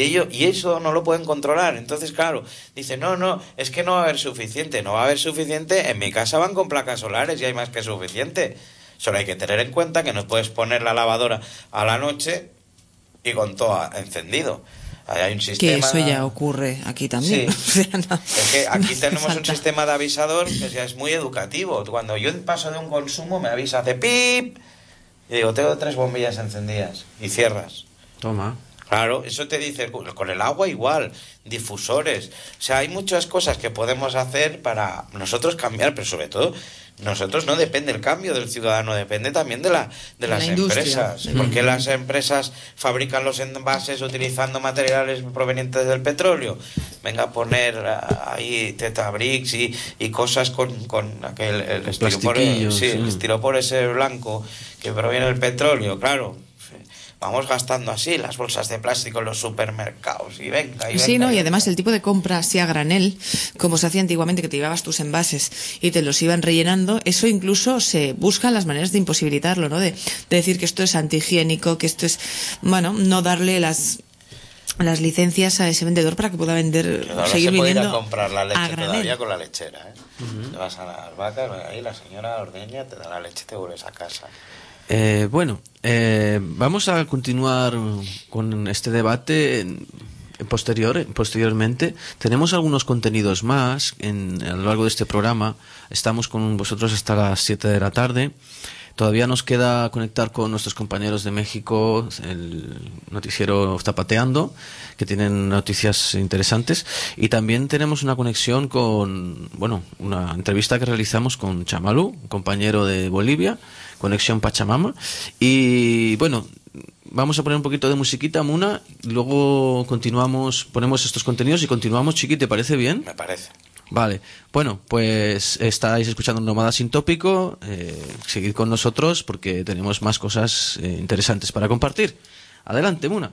Y eso no lo pueden controlar. Entonces, claro, dicen, no, es que no va a haber suficiente. No va a haber suficiente. En mi casa van con placas solares y hay más que suficiente. Solo hay que tener en cuenta que no puedes poner la lavadora a la noche y con todo encendido. Hay un sistema... Que eso ya ocurre aquí también. Sí. O sea, no. Es que aquí tenemos un sistema de avisador que ya es muy educativo. Cuando yo paso de un consumo me avisa, hace pip, y digo, tengo 3 bombillas encendidas, y cierras. Toma. Claro, eso te dice, con el agua igual, difusores. O sea, hay muchas cosas que podemos hacer para nosotros cambiar, pero sobre todo, nosotros no depende el cambio del ciudadano, depende también de las empresas. Porque las empresas fabrican los envases utilizando materiales provenientes del petróleo. Venga a poner ahí Tetabricks y cosas con aquel el estiropor, el estiropor ese blanco que proviene del petróleo, claro. Vamos gastando así las bolsas de plástico en los supermercados y venga. Sí, ¿no? Y además el tipo de compra así a granel, como se hacía antiguamente, que te llevabas tus envases y te los iban rellenando, eso incluso se buscan las maneras de imposibilitarlo, ¿no? De decir que esto es antihigiénico, que esto es, bueno, no darle las licencias a ese vendedor para que pueda vender, seguir vendiendo. Ir a comprar la leche a granel. Todavía con la lechera, ¿eh? Te vas a las vacas, ahí la señora ordeña, te da la leche y te vuelves a casa. Vamos a continuar con este debate posteriormente. Tenemos algunos contenidos más a lo largo de este programa. Estamos con vosotros hasta las 7 de la tarde. Todavía nos queda conectar con nuestros compañeros de México, el noticiero Zapateando, que tienen noticias interesantes. Y también tenemos una conexión con, una entrevista que realizamos con Chamalu, un compañero de Bolivia, Conexión Pachamama. Y vamos a poner un poquito de musiquita, Muna, y luego ponemos estos contenidos y continuamos, Chiqui, ¿te parece bien? Me parece. Vale, bueno, pues estáis escuchando Nómada Sin Tópico, seguid con nosotros porque tenemos más cosas interesantes para compartir. Adelante, Muna.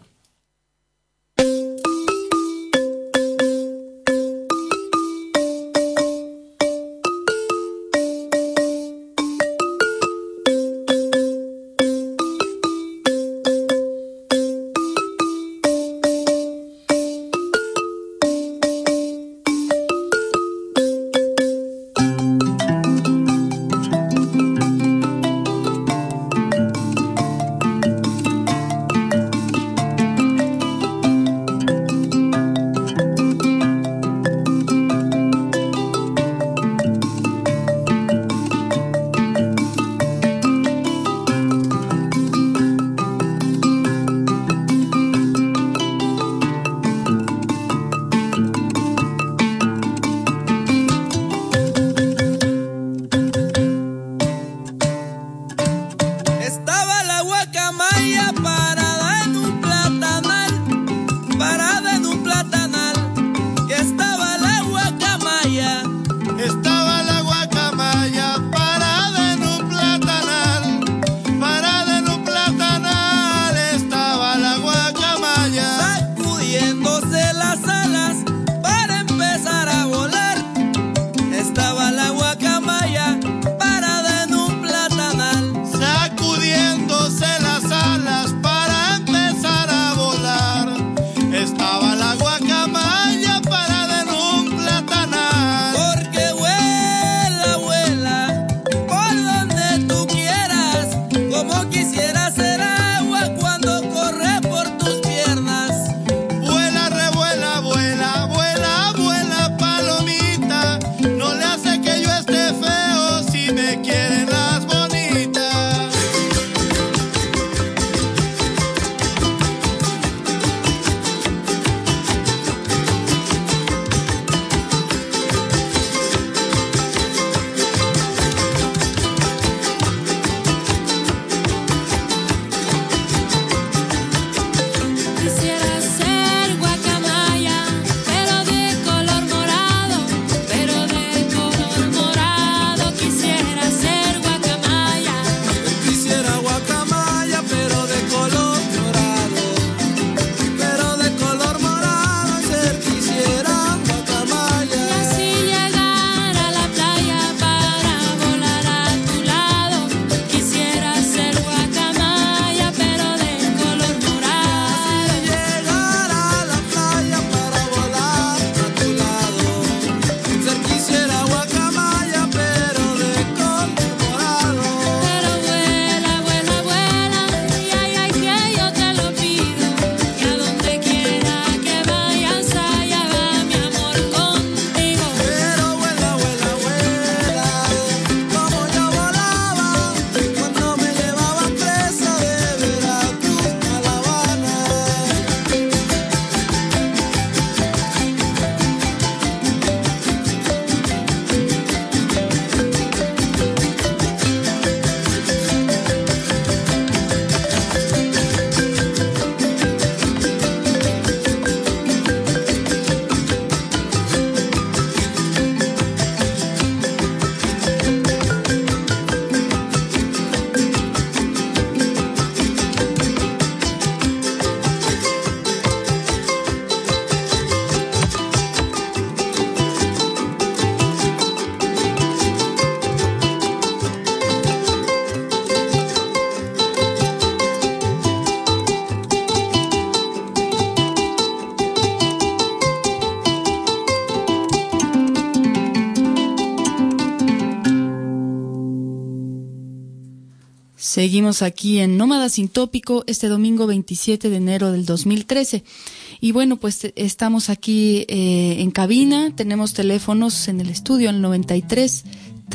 Seguimos aquí en Nómada Sin Tópico este domingo 27 de enero del 2013. Y bueno, pues estamos aquí en cabina, tenemos teléfonos en el estudio al 93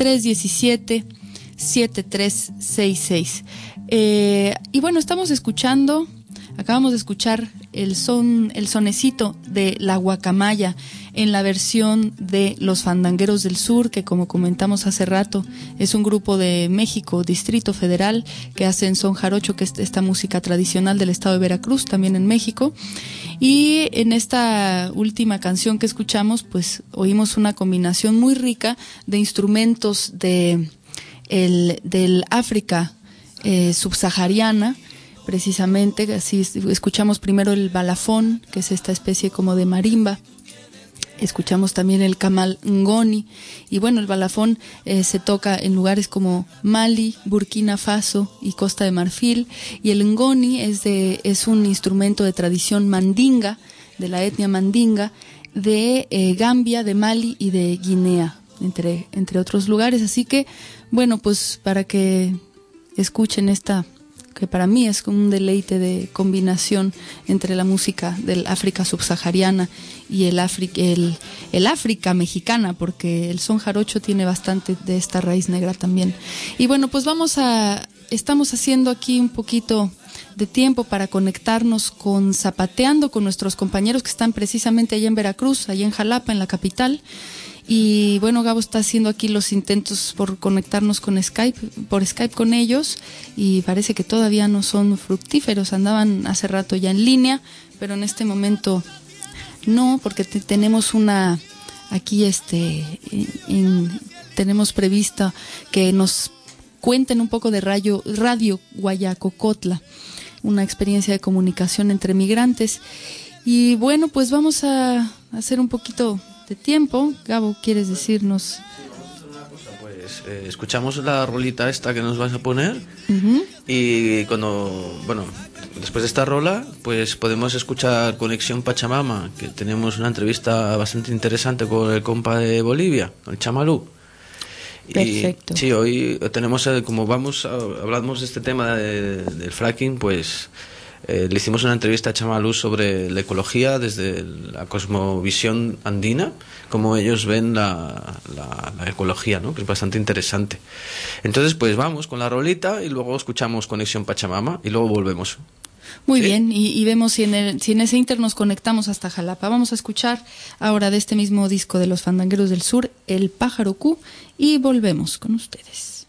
317 7366. Y bueno, acabamos de escuchar el sonecito de La Guacamaya en la versión de Los Fandangueros del Sur, que como comentamos hace rato, es un grupo de México, Distrito Federal, que hacen son jarocho, que es esta música tradicional del estado de Veracruz, también en México. Y en esta última canción que escuchamos, pues oímos una combinación muy rica de instrumentos del África subsahariana, precisamente. Así escuchamos primero el balafón, que es esta especie como de marimba. Escuchamos también el camal ngoni, y bueno, el balafón se toca en lugares como Mali, Burkina Faso y Costa de Marfil, y el ngoni es un instrumento de tradición mandinga, de la etnia mandinga, de Gambia, de Mali y de Guinea, entre otros lugares. Así que, bueno, pues para que escuchen esta, que para mí es un deleite de combinación entre la música del África subsahariana y el África mexicana, porque el son jarocho tiene bastante de esta raíz negra también. Y bueno, pues estamos haciendo aquí un poquito de tiempo para conectarnos zapateando con nuestros compañeros que están precisamente allá en Veracruz, allá en Jalapa, en la capital. Y bueno, Gabo está haciendo aquí los intentos por conectarnos por Skype con ellos, y parece que todavía no son fructíferos. Andaban hace rato ya en línea, pero en este momento no, porque tenemos tenemos prevista que nos cuenten un poco de Radio Guayacocotla, una experiencia de comunicación entre migrantes. Y bueno, pues vamos a hacer un poquito de tiempo. Gabo, ¿quieres decirnos? Pues escuchamos la rolita esta que nos vas a poner, y después de esta rola, pues podemos escuchar Conexión Pachamama, que tenemos una entrevista bastante interesante con el compa de Bolivia, el Chamalú. Perfecto. Y sí, hoy tenemos, como hablamos de este tema del fracking, pues le hicimos una entrevista a Chamalú sobre la ecología desde la cosmovisión andina, como ellos ven la ecología, ¿no? Que es bastante interesante. Entonces, pues vamos con la rolita y luego escuchamos Conexión Pachamama y luego volvemos. Muy ¿Sí? bien, y vemos si en ese inter nos conectamos hasta Jalapa. Vamos a escuchar ahora de este mismo disco de los Fandangueros del Sur, El Pájaro Q, y volvemos con ustedes.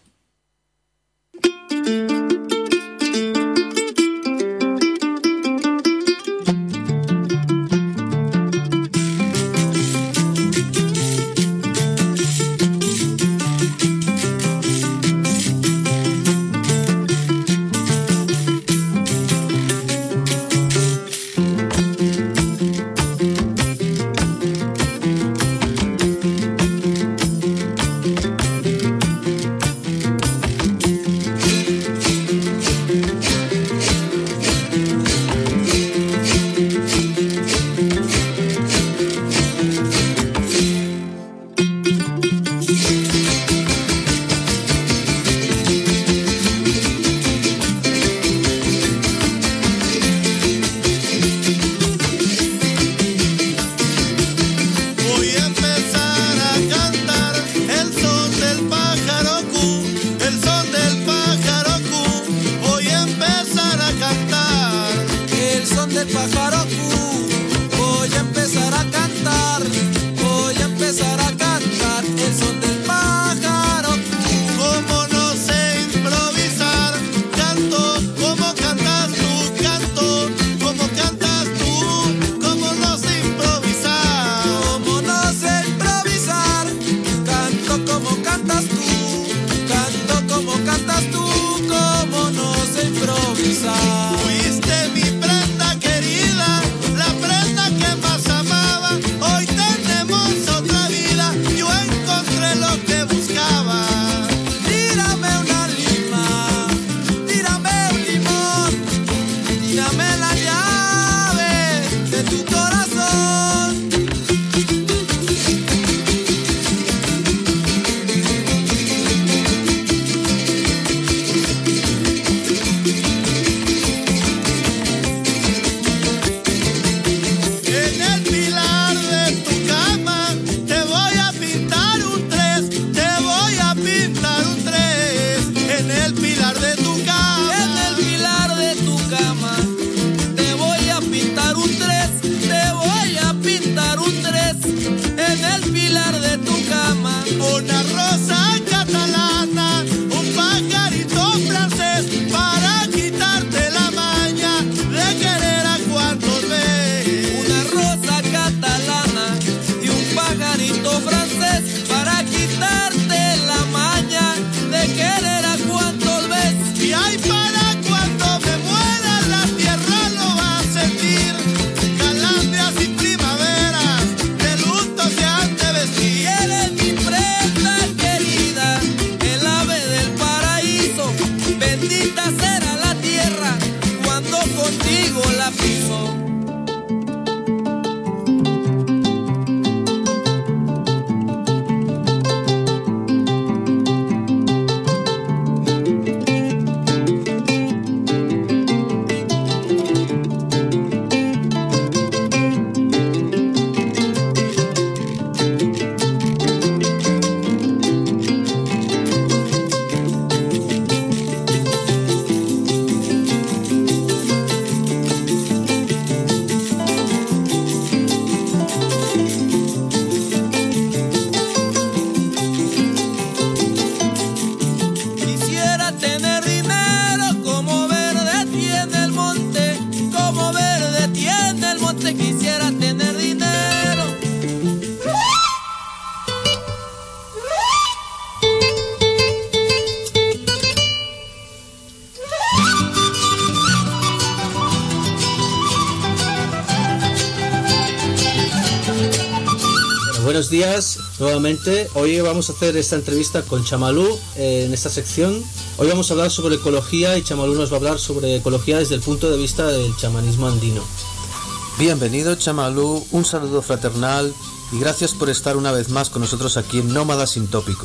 días nuevamente. Hoy vamos a hacer esta entrevista con Chamalú en esta sección. Hoy vamos a hablar sobre ecología y Chamalú nos va a hablar sobre ecología desde el punto de vista del chamanismo andino. Bienvenido, Chamalú, un saludo fraternal y gracias por estar una vez más con nosotros aquí en Nómada Sin Tópico.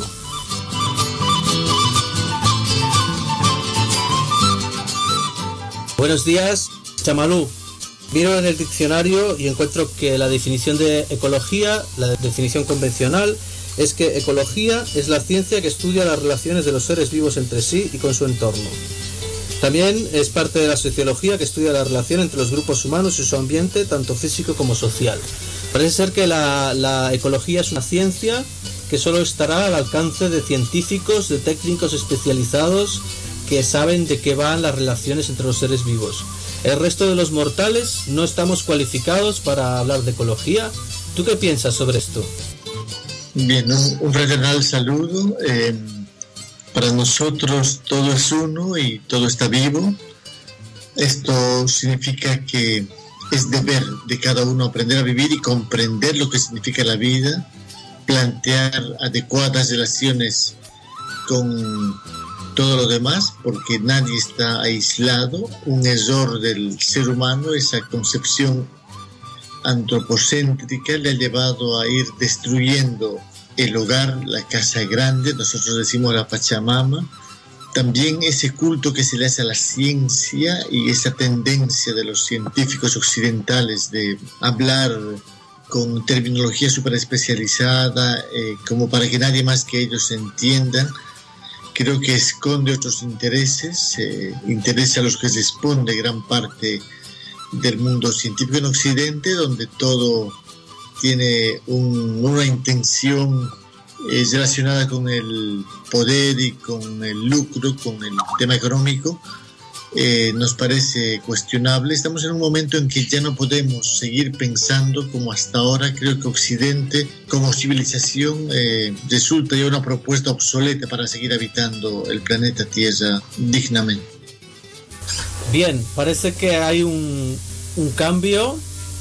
Buenos días, Chamalú. Miro en el diccionario y encuentro que la definición de ecología, la definición convencional, es que ecología es la ciencia que estudia las relaciones de los seres vivos entre sí y con su entorno. También es parte de la sociología que estudia la relación entre los grupos humanos y su ambiente, tanto físico como social. Parece ser que la ecología es una ciencia que solo estará al alcance de científicos, de técnicos especializados que saben de qué van las relaciones entre los seres vivos. El resto de los mortales no estamos cualificados para hablar de ecología. ¿Tú qué piensas sobre esto? Bien, un fraternal saludo. Para nosotros todo es uno y todo está vivo. Esto significa que es deber de cada uno aprender a vivir y comprender lo que significa la vida, plantear adecuadas relaciones con todo lo demás, porque nadie está aislado. Un error del ser humano, esa concepción antropocéntrica, le ha llevado a ir destruyendo el hogar, la casa grande, nosotros decimos la Pachamama. También ese culto que se le hace a la ciencia y esa tendencia de los científicos occidentales de hablar con terminología súper especializada, como para que nadie más que ellos entiendan. Creo que esconde otros intereses, intereses a los que responde gran parte del mundo científico en Occidente, donde todo tiene una intención relacionada con el poder y con el lucro, con el tema económico. Nos parece cuestionable. Estamos en un momento en que ya no podemos seguir pensando como hasta ahora. Creo que Occidente, como civilización, resulta ya una propuesta obsoleta para seguir habitando el planeta Tierra dignamente. Bien, parece que hay un cambio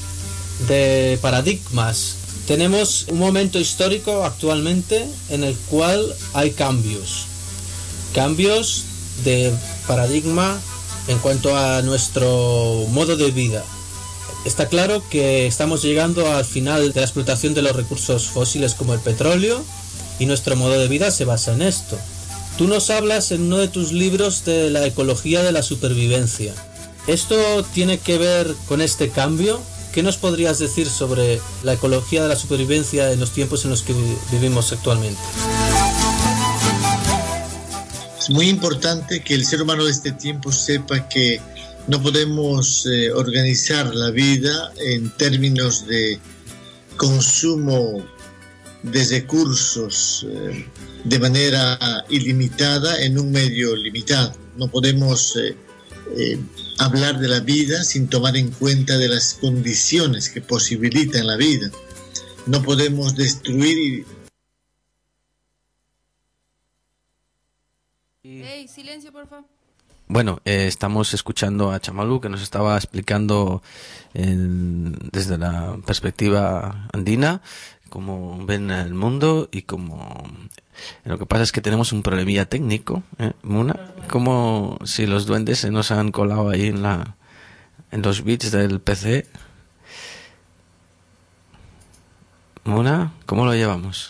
de paradigmas. Tenemos un momento histórico actualmente en el cual hay cambios de paradigma en cuanto a nuestro modo de vida. Está claro que estamos llegando al final de la explotación de los recursos fósiles como el petróleo y nuestro modo de vida se basa en esto. Tú nos hablas en uno de tus libros de la ecología de la supervivencia. ¿Esto tiene que ver con este cambio? ¿Qué nos podrías decir sobre la ecología de la supervivencia en los tiempos en los que vivimos actualmente? Es muy importante que el ser humano de este tiempo sepa que no podemos organizar la vida en términos de consumo de recursos de manera ilimitada en un medio limitado. No podemos hablar de la vida sin tomar en cuenta de las condiciones que posibilitan la vida. No podemos destruir Hey, silencio, por favor. Bueno, estamos escuchando a Chamalú, que nos estaba explicando desde la perspectiva andina cómo ven el mundo y cómo... Lo que pasa es que tenemos un problemilla técnico, Muna, como si los duendes se nos han colado ahí en los bits del PC. Muna, ¿cómo lo llevamos?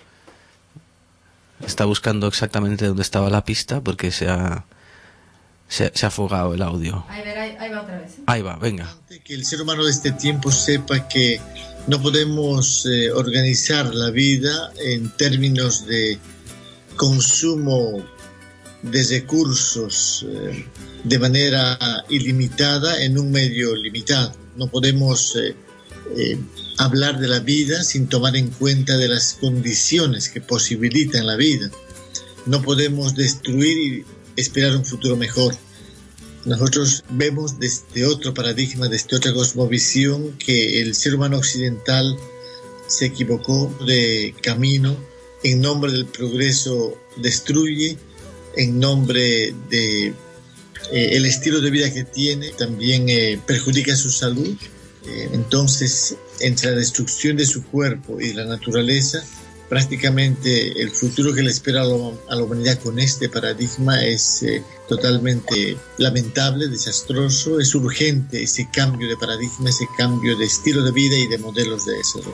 Está buscando exactamente dónde estaba la pista porque se ha afogado el audio. Ahí va otra vez. Ahí va, venga. Que el ser humano de este tiempo sepa que no podemos organizar la vida en términos de consumo de recursos de manera ilimitada en un medio limitado. No podemos hablar de la vida sin tomar en cuenta de las condiciones que posibilitan la vida. No podemos destruir y esperar un futuro mejor. Nosotros vemos desde otro paradigma, desde otra cosmovisión, que el ser humano occidental se equivocó de camino. En nombre del progreso destruye, en nombre de el estilo de vida que tiene también perjudica su salud. Entonces entre la destrucción de su cuerpo y la naturaleza, prácticamente el futuro que le espera a la humanidad con este paradigma es totalmente lamentable, desastroso. Es urgente ese cambio de paradigma, ese cambio de estilo de vida y de modelos de desarrollo.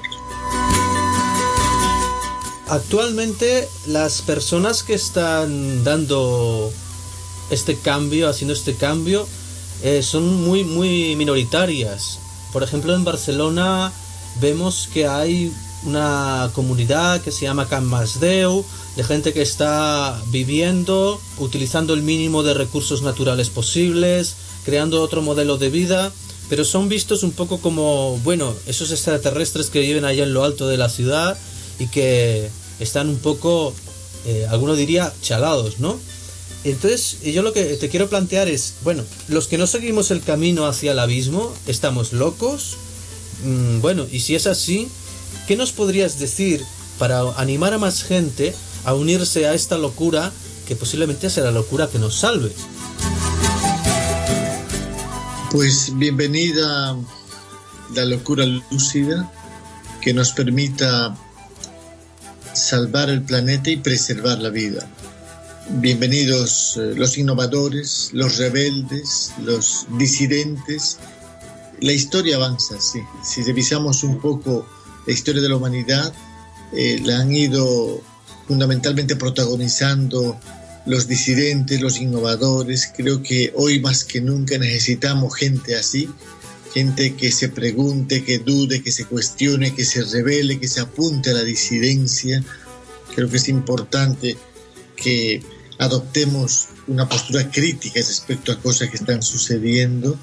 Actualmente las personas que están dando este cambio, haciendo este cambio, son muy minoritarias. Por ejemplo, en Barcelona vemos que hay una comunidad que se llama Can Masdeu, de gente que está viviendo, utilizando el mínimo de recursos naturales posibles, creando otro modelo de vida, pero son vistos un poco como, bueno, esos extraterrestres que viven allá en lo alto de la ciudad y que están un poco, alguno diría, chalados, ¿no? Entonces, yo lo que te quiero plantear es, bueno, los que no seguimos el camino hacia el abismo, ¿estamos locos? Bueno, y si es así, ¿qué nos podrías decir para animar a más gente a unirse a esta locura que posiblemente sea la locura que nos salve? Pues bienvenida la locura lúcida que nos permita salvar el planeta y preservar la vida. Bienvenidos los innovadores, los rebeldes, los disidentes. La historia avanza, sí. Si revisamos un poco la historia de la humanidad, la han ido fundamentalmente protagonizando los disidentes, los innovadores. Creo que hoy más que nunca necesitamos gente así, gente que se pregunte, que dude, que se cuestione, que se rebele, que se apunte a la disidencia. Creo que es importante que adoptemos una postura crítica respecto a cosas que están sucediendo.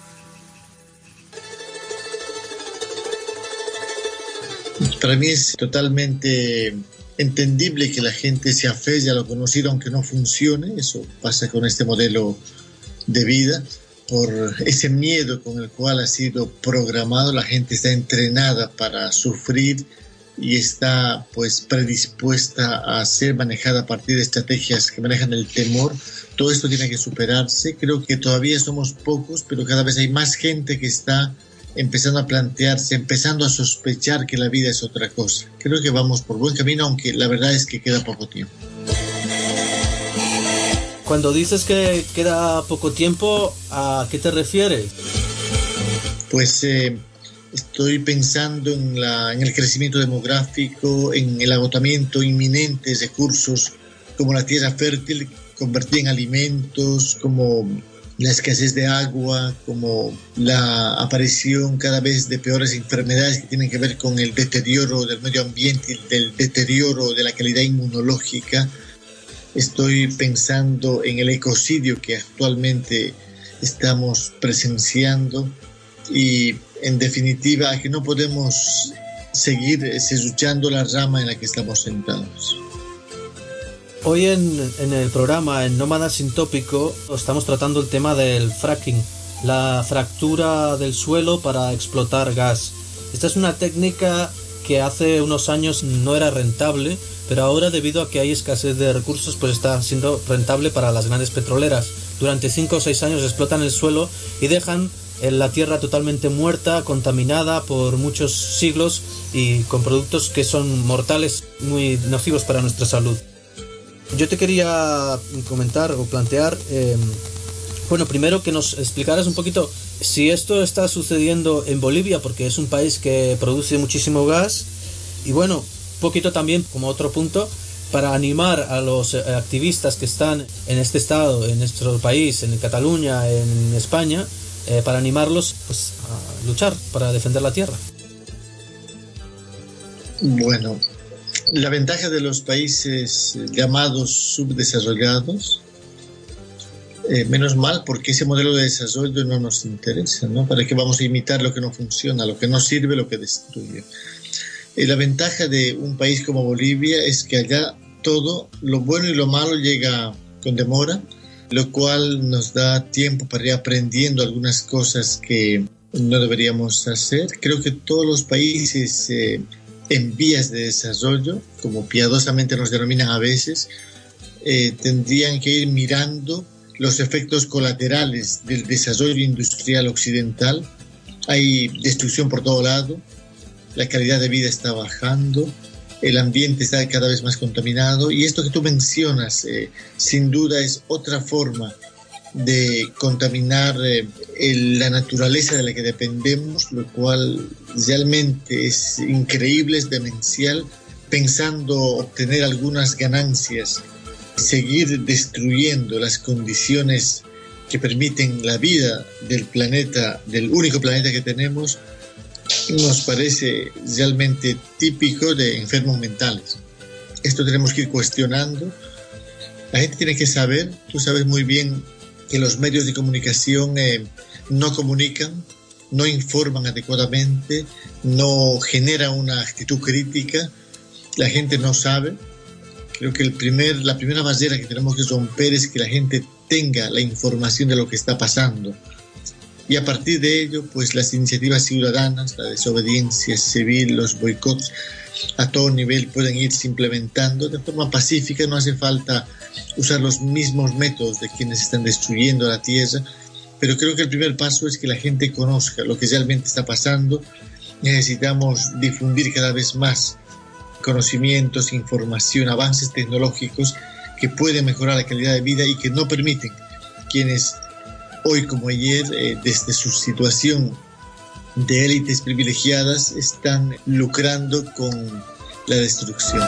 Para mí es totalmente entendible que la gente se aferre a lo conocido aunque no funcione. Eso pasa con este modelo de vida. Por ese miedo con el cual ha sido programado, la gente está entrenada para sufrir y está pues predispuesta a ser manejada a partir de estrategias que manejan el temor. Todo esto tiene que superarse. Creo que todavía somos pocos, pero cada vez hay más gente que está empezando a plantearse, empezando a sospechar que la vida es otra cosa. Creo que vamos por buen camino, aunque la verdad es que queda poco tiempo. Cuando dices que queda poco tiempo, ¿a qué te refieres? Pues estoy pensando en el crecimiento demográfico, en el agotamiento inminente de recursos como la tierra fértil convertida en alimentos, como la escasez de agua, como la aparición cada vez de peores enfermedades que tienen que ver con el deterioro del medio ambiente y del deterioro de la calidad inmunológica. Estoy pensando en el ecocidio que actualmente estamos presenciando y, en definitiva, a que no podemos seguir serruchando la rama en la que estamos sentados. Hoy en el programa, en Nómada Sin Tópico, estamos tratando el tema del fracking, la fractura del suelo para explotar gas. Esta es una técnica que hace unos años no era rentable, pero ahora, debido a que hay escasez de recursos, pues está siendo rentable para las grandes petroleras. Durante 5 o 6 años explotan el suelo y dejan la tierra totalmente muerta, contaminada por muchos siglos y con productos que son mortales, muy nocivos para nuestra salud. Yo te quería comentar o plantear, bueno, primero que nos explicaras un poquito si esto está sucediendo en Bolivia, porque es un país que produce muchísimo gas, y bueno, poquito también como otro punto para animar a los activistas que están en este estado, en nuestro país, en Cataluña, en España, para animarlos pues a luchar para defender la tierra. Bueno, la ventaja de los países llamados subdesarrollados, menos mal, porque ese modelo de desarrollo no nos interesa, ¿no? ¿Para qué vamos a imitar lo que no funciona, lo que no sirve, lo que destruye? La ventaja de un país como Bolivia es que allá todo, lo bueno y lo malo, llega con demora, lo cual nos da tiempo para ir aprendiendo algunas cosas que no deberíamos hacer. Creo que todos los países en vías de desarrollo, como piadosamente nos denominan a veces, tendrían que ir mirando los efectos colaterales del desarrollo industrial occidental. Hay destrucción por todo lado, la calidad de vida está bajando, el ambiente está cada vez más contaminado, y esto que tú mencionas sin duda es otra forma de contaminar la naturaleza de la que dependemos, lo cual realmente es increíble, es demencial, pensando obtener algunas ganancias, seguir destruyendo las condiciones que permiten la vida del planeta, del único planeta que tenemos, nos parece realmente típico de enfermos mentales. Esto tenemos que ir cuestionando. La gente tiene que saber, tú sabes muy bien que los medios de comunicación no comunican, no informan adecuadamente, no generan una actitud crítica, la gente no sabe. Creo que la primera barrera que tenemos que romper es que la gente tenga la información de lo que está pasando. Y a partir de ello, pues las iniciativas ciudadanas, la desobediencia civil, los boicots a todo nivel pueden irse implementando de forma pacífica. No hace falta usar los mismos métodos de quienes están destruyendo la tierra, pero creo que el primer paso es que la gente conozca lo que realmente está pasando. Necesitamos difundir cada vez más conocimientos, información, avances tecnológicos que pueden mejorar la calidad de vida y que no permiten quienes hoy como ayer, desde su situación de élites privilegiadas, están lucrando con la destrucción.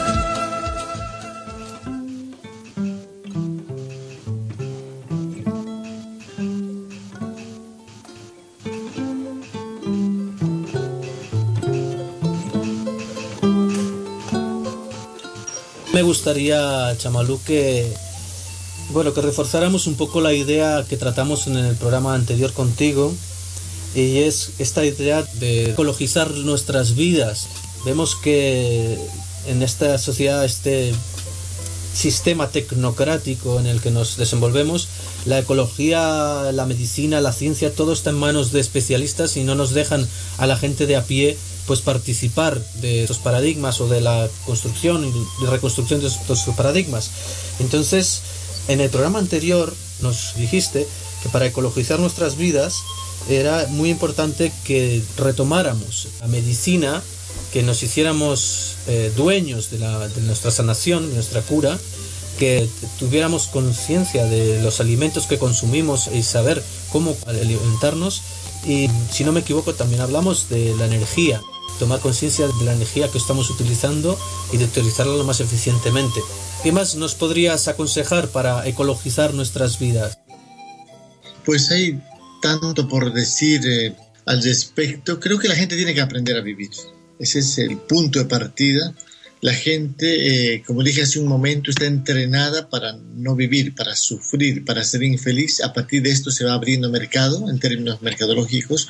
Me gustaría, Chamalú, que reforzáramos un poco la idea que tratamos en el programa anterior contigo, y es esta idea de ecologizar nuestras vidas. Vemos que en esta sociedad, este sistema tecnocrático en el que nos desenvolvemos, la ecología, la medicina, la ciencia, todo está en manos de especialistas y no nos dejan a la gente de a pie pues participar de esos paradigmas o de la construcción y reconstrucción de esos paradigmas. Entonces, en el programa anterior nos dijiste que para ecologizar nuestras vidas era muy importante que retomáramos la medicina, que nos hiciéramos dueños de nuestra sanación, de nuestra cura, que tuviéramos conciencia de los alimentos que consumimos y saber cómo alimentarnos. Y si no me equivoco, también hablamos de la energía, tomar conciencia de la energía que estamos utilizando y de utilizarla lo más eficientemente. ¿Qué más nos podrías aconsejar para ecologizar nuestras vidas? Pues hay tanto por decir al respecto. Creo que la gente tiene que aprender a vivir. Ese es el punto de partida. La gente, como dije hace un momento, está entrenada para no vivir, para sufrir, para ser infeliz. A partir de esto se va abriendo mercado en términos mercadológicos.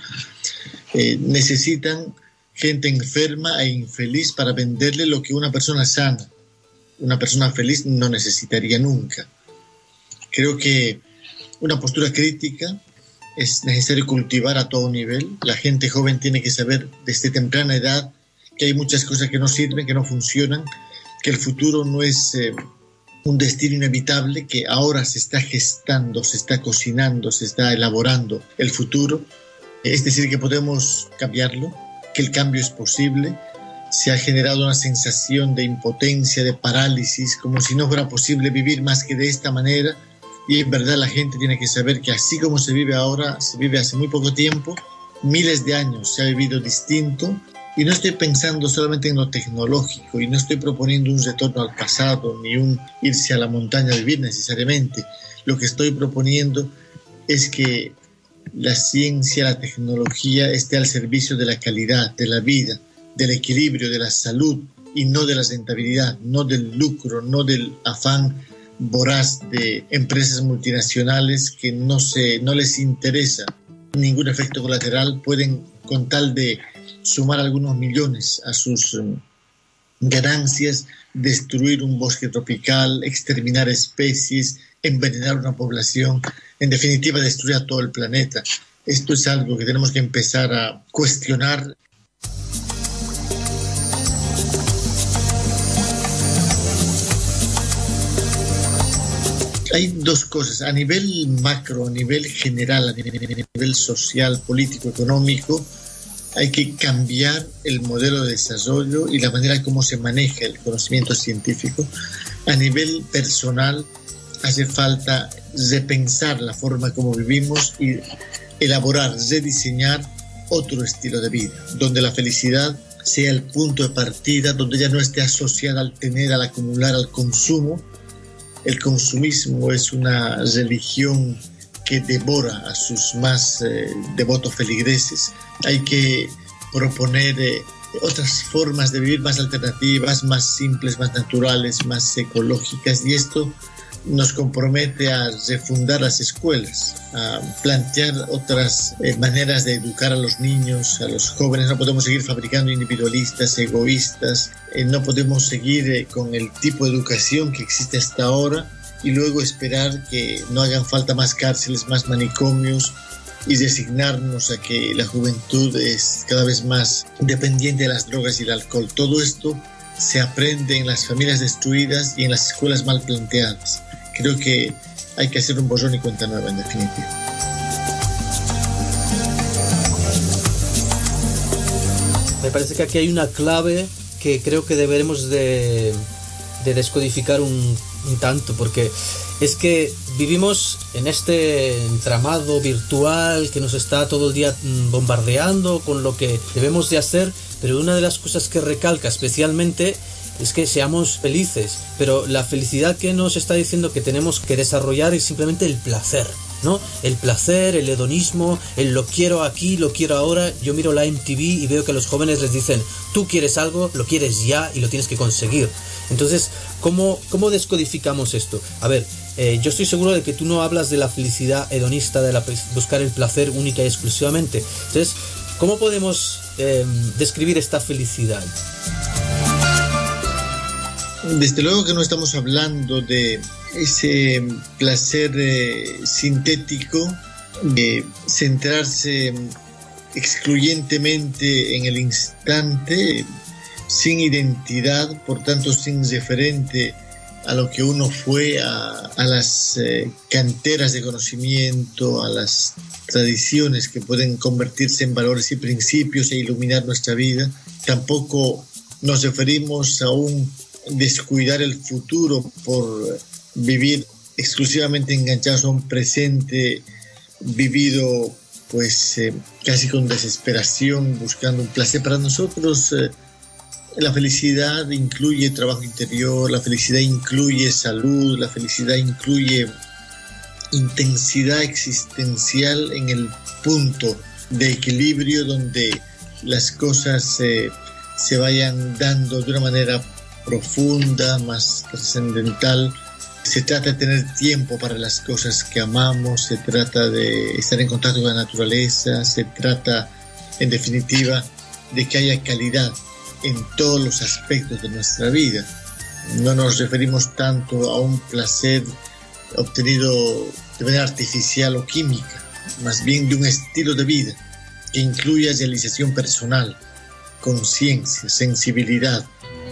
Necesitan gente enferma e infeliz para venderle lo que una persona sana, una persona feliz no necesitaría nunca. Creo que una postura crítica es necesario cultivar a todo nivel. La gente joven tiene que saber desde temprana edad que hay muchas cosas que no sirven, que no funcionan, que el futuro no es un destino inevitable, que ahora se está gestando, se está cocinando, se está elaborando el futuro. Es decir, que podemos cambiarlo, que el cambio es posible. Se ha generado una sensación de impotencia, de parálisis, como si no fuera posible vivir más que de esta manera. Y en verdad la gente tiene que saber que así como se vive ahora, se vive hace muy poco tiempo, miles de años se ha vivido distinto. Y no estoy pensando solamente en lo tecnológico, y no estoy proponiendo un retorno al pasado, ni un irse a la montaña a vivir necesariamente. Lo que estoy proponiendo es que la ciencia, la tecnología esté al servicio de la calidad, de la vida, del equilibrio, de la salud, y no de la rentabilidad, no del lucro, no del afán voraz de empresas multinacionales que no les interesa ningún efecto colateral. Pueden, con tal de sumar algunos millones a sus ganancias, destruir un bosque tropical, exterminar especies, envenenar una población, en definitiva destruir a todo el planeta. Esto es algo que tenemos que empezar a cuestionar. Hay dos cosas, a nivel macro, a nivel general, a nivel social, político, económico. hay que cambiar el modelo de desarrollo y la manera como se maneja el conocimiento científico. A nivel personal, hace falta repensar la forma como vivimos y elaborar, rediseñar otro estilo de vida, donde la felicidad sea el punto de partida, donde ya no esté asociada al tener, al acumular, al consumo. El consumismo es una religión que devora a sus más devotos feligreses. Hay que proponer otras formas de vivir más alternativas, más simples, más naturales, más ecológicas, y esto nos compromete a refundar las escuelas, a plantear otras maneras de educar a los niños, a los jóvenes. No podemos seguir fabricando individualistas, egoístas, no podemos seguir con el tipo de educación que existe hasta ahora y luego esperar que no hagan falta más cárceles, más manicomios y resignarnos a que la juventud es cada vez más dependiente de las drogas y el alcohol. Todo esto se aprende en las familias destruidas y en las escuelas mal planteadas. Creo que hay que hacer un borrón y cuenta nueva, en definitiva. Me parece que aquí hay una clave que creo que deberemos de descodificar un tanto, porque es que vivimos en este entramado virtual que nos está todo el día bombardeando con lo que debemos de hacer, pero una de las cosas que recalca especialmente es que seamos felices, pero la felicidad que nos está diciendo que tenemos que desarrollar es simplemente el placer, ¿no? El placer, el hedonismo, el lo quiero aquí, lo quiero ahora. Yo miro la MTV y veo que a los jóvenes les dicen, tú quieres algo, lo quieres ya y lo tienes que conseguir. Entonces, ¿cómo descodificamos esto? A ver, yo estoy seguro de que tú no hablas de la felicidad hedonista, de buscar el placer única y exclusivamente. Entonces, ¿cómo podemos describir esta felicidad? Desde luego que no estamos hablando de ese placer sintético, de centrarse excluyentemente en el instante, sin identidad, por tanto sin referente a lo que uno fue, a las canteras de conocimiento, a las tradiciones que pueden convertirse en valores y principios e iluminar nuestra vida. Tampoco nos referimos a un descuidar el futuro por vivir exclusivamente enganchados a un presente vivido pues casi con desesperación, buscando un placer. Para nosotros la felicidad incluye trabajo interior, la felicidad incluye salud, la felicidad incluye intensidad existencial en el punto de equilibrio donde las cosas se vayan dando de una manera profunda, más trascendental. Se trata de tener tiempo para las cosas que amamos, se trata de estar en contacto con la naturaleza, se trata, en definitiva, de que haya calidad en todos los aspectos de nuestra vida. No nos referimos tanto a un placer obtenido de manera artificial o química, más bien de un estilo de vida que incluya realización personal, conciencia, sensibilidad.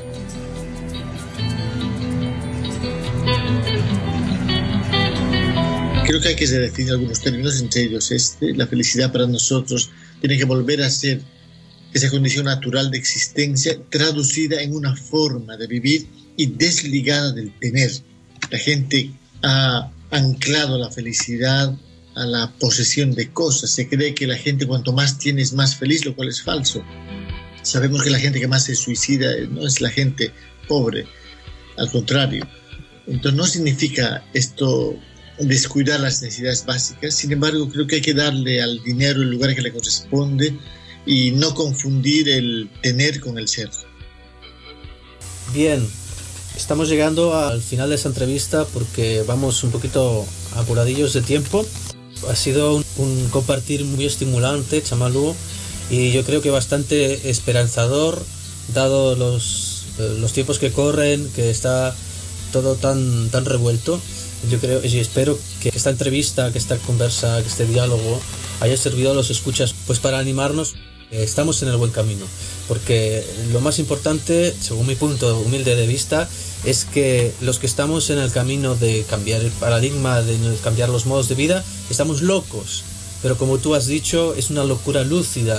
Creo que hay que redefinir algunos términos, entre ellos la felicidad para nosotros tiene que volver a ser esa condición natural de existencia traducida en una forma de vivir y desligada del tener. La gente ha anclado la felicidad a la posesión de cosas. Se cree que la gente cuanto más tiene es más feliz, lo cual es falso. Sabemos que la gente que más se suicida no es la gente pobre, al contrario. Entonces no significa esto descuidar las necesidades básicas. Sin embargo, creo que hay que darle al dinero el lugar que le corresponde y no confundir el tener con el ser. Bien, estamos llegando al final de esta entrevista porque vamos un poquito apuradillos de tiempo. Ha sido un compartir muy estimulante, Chamalú, y yo creo que bastante esperanzador, dado los tiempos que corren, que está todo tan revuelto. Yo creo y espero que esta entrevista, que esta conversa, que este diálogo haya servido a los escuchas pues para animarnos. Estamos en el buen camino, porque lo más importante, según mi punto humilde de vista, es que los que estamos en el camino de cambiar el paradigma, de cambiar los modos de vida, estamos locos, pero como tú has dicho, es una locura lúcida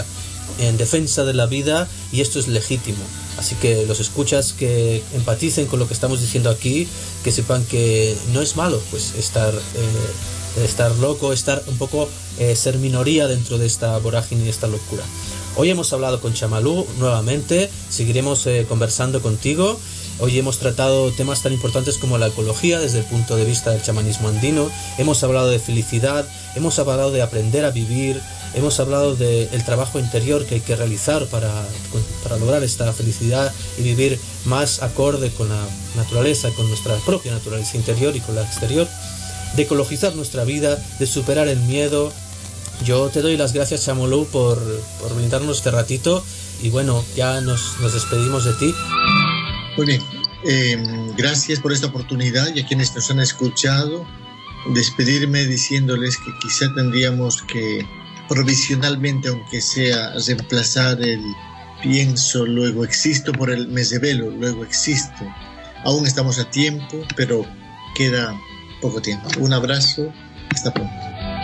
en defensa de la vida, y esto es legítimo. Así que los escuchas que empaticen con lo que estamos diciendo aquí, que sepan que no es malo pues estar loco, estar un poco, ser minoría dentro de esta vorágine y esta locura. Hoy hemos hablado con Chamalú nuevamente, seguiremos conversando contigo. Hoy hemos tratado temas tan importantes como la ecología desde el punto de vista del chamanismo andino. Hemos hablado de felicidad, hemos hablado de aprender a vivir, hemos hablado del trabajo interior que hay que realizar para lograr esta felicidad y vivir más acorde con la naturaleza, con nuestra propia naturaleza interior y con la exterior, de ecologizar nuestra vida, de superar el miedo. Yo te doy las gracias, Chamalú, por brindarnos este ratito, y bueno, ya nos despedimos de ti. Muy bien, gracias por esta oportunidad, y a quienes nos han escuchado, despedirme diciéndoles que quizá tendríamos que provisionalmente, aunque sea, reemplazar el pienso, luego existo por el me revelo, luego existo. Aún estamos a tiempo, pero queda poco tiempo. Un abrazo, hasta pronto.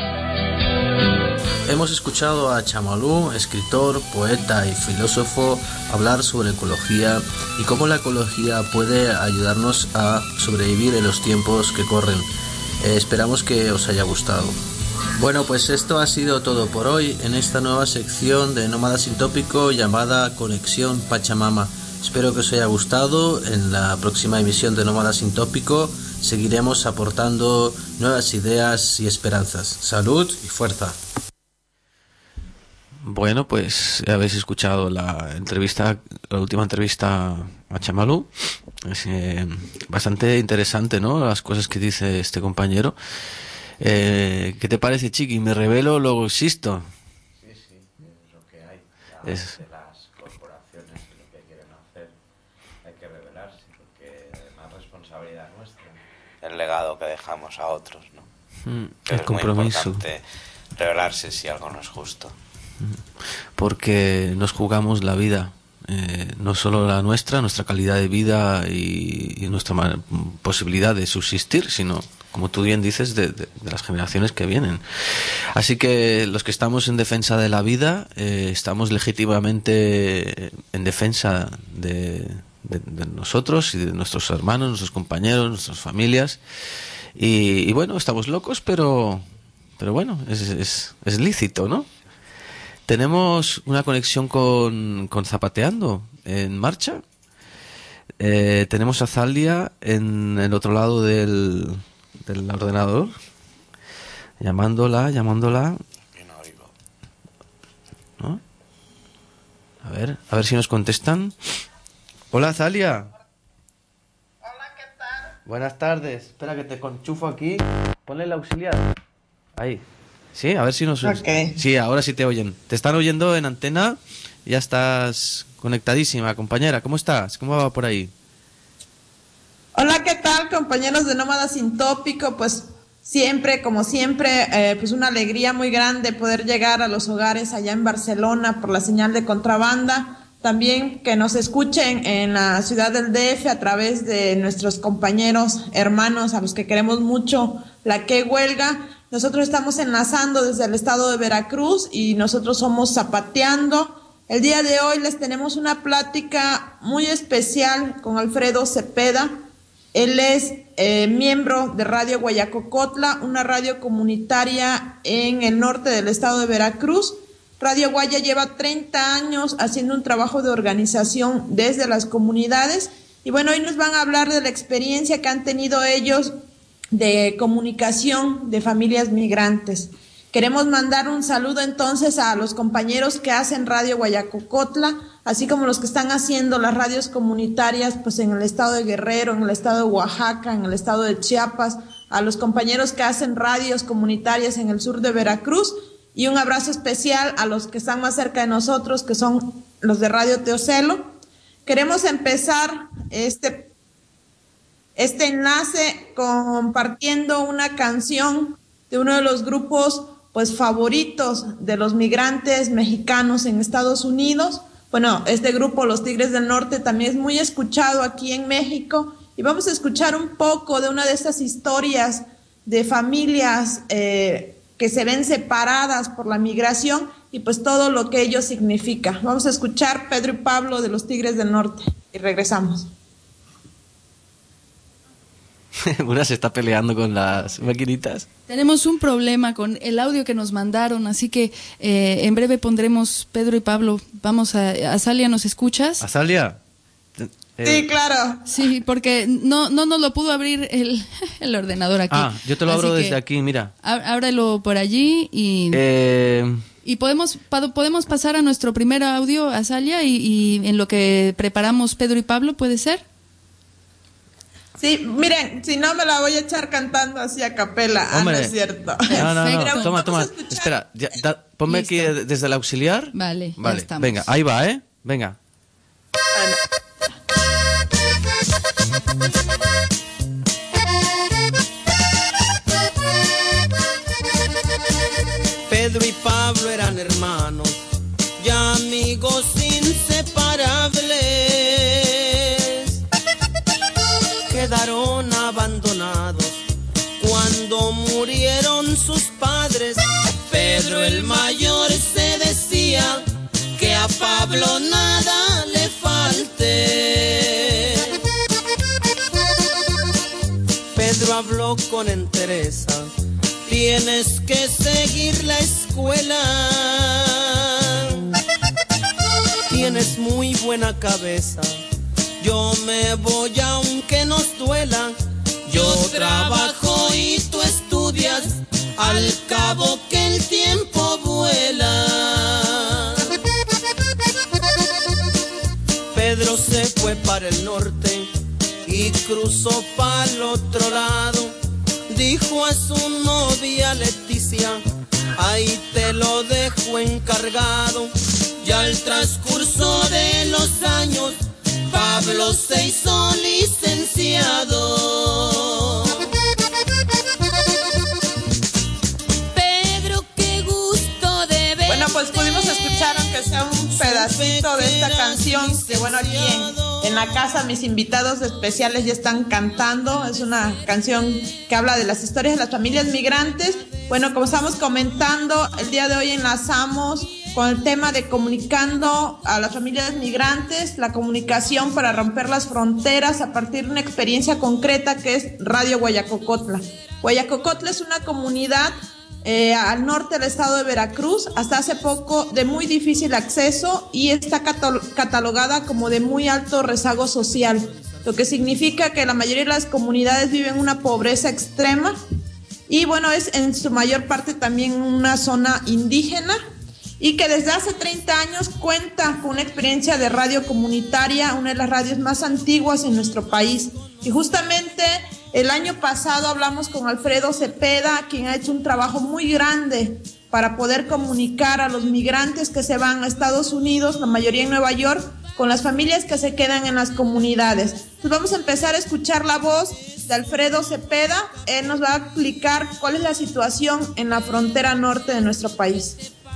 Hemos escuchado a Chamalú, escritor, poeta y filósofo, hablar sobre ecología y cómo la ecología puede ayudarnos a sobrevivir en los tiempos que corren. Esperamos que os haya gustado. Bueno, pues esto ha sido todo por hoy en esta nueva sección de Nómada Sin Tópico llamada Conexión Pachamama. Espero que os haya gustado. En la próxima emisión de Nómada Sin Tópico seguiremos aportando nuevas ideas y esperanzas. Salud y fuerza. Bueno, pues habéis escuchado la última entrevista a Chamalú. Es bastante interesante, ¿no? Las cosas que dice este compañero. ¿Qué te parece, Chiqui? ¿Me revelo, luego existo? Sí, es lo que hay. De las corporaciones, lo que quieren hacer, hay que revelarse, porque es más responsabilidad nuestra. El legado que dejamos a otros, ¿no? El compromiso. Es muy importante revelarse si algo no es justo. Porque nos jugamos la vida, no solo la nuestra calidad de vida y nuestra posibilidad de subsistir, sino, como tú bien dices, de las generaciones que vienen. Así que los que estamos en defensa de la vida, estamos legítimamente en defensa de nosotros y de nuestros hermanos, nuestros compañeros, nuestras familias. Y bueno, estamos locos, pero bueno, es lícito, ¿no? Tenemos una conexión con Zapateando en marcha. Tenemos a Zalia en el otro lado del ordenador. Llamándola. ¿No? A ver si nos contestan. Hola, Zalia. Hola, ¿qué tal? Buenas tardes. Espera que te enchufo aquí. Ponle el auxiliar. Ahí. Sí, a ver si nos... Okay. Sí, ahora sí te oyen. Te están oyendo en antena. Ya estás conectadísima, compañera. ¿Cómo estás? ¿Cómo va por ahí? Hola, ¿qué tal, compañeros de Nómada Sin Tópico? Pues siempre, como siempre, pues una alegría muy grande poder llegar a los hogares allá en Barcelona por la señal de Contrabanda. También que nos escuchen en la ciudad del DF a través de nuestros compañeros, hermanos, a los que queremos mucho, la que huelga. Nosotros estamos enlazando desde el estado de Veracruz y nosotros somos Zapateando. El día de hoy les tenemos una plática muy especial con Alfredo Cepeda. Él es miembro de Radio Guayacocotla, una radio comunitaria en el norte del estado de Veracruz. Radio Guaya lleva 30 años haciendo un trabajo de organización desde las comunidades. Y bueno, hoy nos van a hablar de la experiencia que han tenido ellos de comunicación de familias migrantes. Queremos mandar un saludo entonces a los compañeros que hacen Radio Guayacocotla, así como los que están haciendo las radios comunitarias pues en el estado de Guerrero, en el estado de Oaxaca, en el estado de Chiapas, a los compañeros que hacen radios comunitarias en el sur de Veracruz, y un abrazo especial a los que están más cerca de nosotros, que son los de Radio Teocelo. Queremos empezar este enlace compartiendo una canción de uno de los grupos pues favoritos de los migrantes mexicanos en Estados Unidos. Bueno, este grupo, Los Tigres del Norte, también es muy escuchado aquí en México, y vamos a escuchar un poco de una de estas historias de familias que se ven separadas por la migración y pues todo lo que ello significa. Vamos a escuchar Pedro y Pablo de los Tigres del Norte y regresamos. Una se está peleando con las maquinitas. Tenemos un problema con el audio que nos mandaron, así que en breve pondremos Pedro y Pablo. Vamos a Azalia, ¿nos escuchas? Azalia. Sí, claro. Sí, porque no nos lo pudo abrir el ordenador aquí. Ah, yo te lo abro Así desde aquí, mira. Ábrelo por allí y podemos pasar a nuestro primer audio, Azalia, y en lo que preparamos Pedro y Pablo, ¿puede ser? Sí, miren, si no me la voy a echar cantando así a capela. Hombre. No es cierto. No. Toma. Espera, ponme Listo. aquí desde el auxiliar. Vale, ya estamos. Venga, ahí va, ¿eh? Venga. Pedro y Pablo eran hermanos y amigos inseparables. Quedaron abandonados cuando murieron sus padres. Pedro el mayor se decía que a Pablo nada le falte. Pedro habló con entereza: tienes que seguir la escuela. Tienes muy buena cabeza. Yo me voy aunque nos duela. Yo trabajo y tú estudias. Al cabo que el tiempo vuela. Pedro se fue para el norte y cruzó para el otro lado. Dijo a su novia Leticia: ahí te lo dejo encargado. Y al transcurso de los años, Pablo se hizo licenciado. Pedro, qué gusto de ver. Bueno, pues pudimos escuchar aunque sea un pedacito de esta canción, que bueno, aquí en la casa mis invitados especiales ya están cantando. Es una canción que habla de las historias de las familias migrantes. Bueno, como estamos comentando, el día de hoy enlazamos con el tema de comunicando a las familias migrantes, la comunicación para romper las fronteras a partir de una experiencia concreta que es Radio Guayacocotla. Guayacocotla es una comunidad al norte del estado de Veracruz, hasta hace poco de muy difícil acceso y está catalogada como de muy alto rezago social, lo que significa que la mayoría de las comunidades viven una pobreza extrema y bueno, es en su mayor parte también una zona indígena y que desde hace 30 años cuenta con una experiencia de radio comunitaria, una de las radios más antiguas en nuestro país. Y justamente el año pasado hablamos con Alfredo Cepeda, quien ha hecho un trabajo muy grande para poder comunicar a los migrantes que se van a Estados Unidos, la mayoría en Nueva York, con las familias que se quedan en las comunidades. Entonces vamos a empezar a escuchar la voz de Alfredo Cepeda. Él nos va a explicar cuál es la situación en la frontera norte de nuestro país.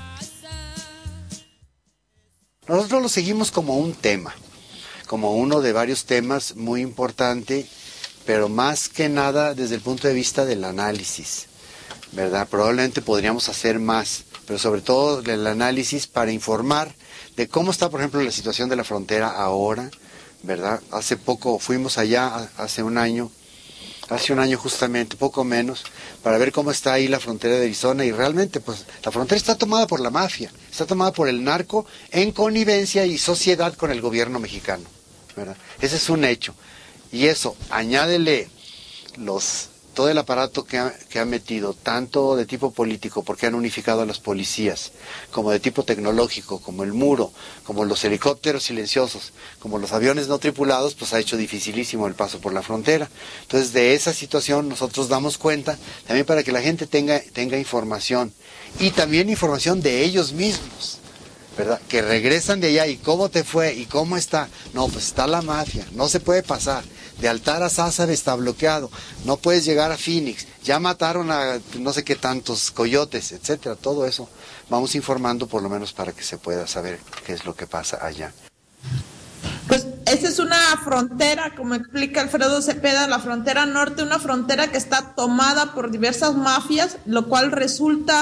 Nosotros lo seguimos como un tema, como uno de varios temas muy importante, pero más que nada desde el punto de vista del análisis, ¿verdad? Probablemente podríamos hacer más, pero sobre todo del análisis para informar de cómo está, por ejemplo, la situación de la frontera ahora, ¿verdad? Hace poco fuimos allá, hace un año justamente, poco menos, para ver cómo está ahí la frontera de Arizona y realmente pues la frontera está tomada por la mafia, está tomada por el narco en connivencia y sociedad con el gobierno mexicano, ¿verdad? Ese es un hecho. Y eso, añádele todo el aparato que ha metido, tanto de tipo político, porque han unificado a las policías, como de tipo tecnológico, como el muro, como los helicópteros silenciosos, como los aviones no tripulados, pues ha hecho dificilísimo el paso por la frontera. Entonces, de esa situación nosotros damos cuenta, también para que la gente tenga información, y también información de ellos mismos, ¿verdad? Que regresan de allá, y cómo te fue, y cómo está. No, pues está la mafia, no se puede pasar. De Altar a Sásar está bloqueado, no puedes llegar a Phoenix, ya mataron a no sé qué tantos coyotes, etcétera. Todo eso vamos informando por lo menos para que se pueda saber qué es lo que pasa allá. Pues esa es una frontera, como explica Alfredo Cepeda, la frontera norte, una frontera que está tomada por diversas mafias, lo cual resulta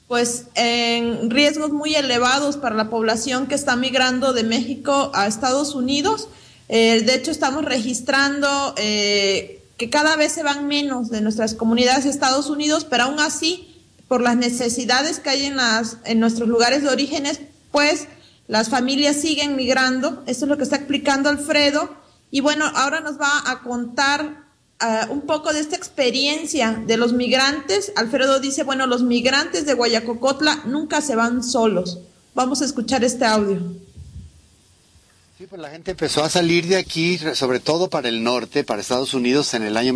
pues en riesgos muy elevados para la población que está migrando de México a Estados Unidos. De hecho, estamos registrando que cada vez se van menos de nuestras comunidades a Estados Unidos, pero aún así, por las necesidades que hay en nuestros lugares de orígenes, pues las familias siguen migrando. Eso es lo que está explicando Alfredo. Y bueno, ahora nos va a contar un poco de esta experiencia de los migrantes. Alfredo dice, bueno, los migrantes de Guayacocotla nunca se van solos. Vamos a escuchar este audio. Sí, pues la gente empezó a salir de aquí, sobre todo para el norte, para Estados Unidos, en el año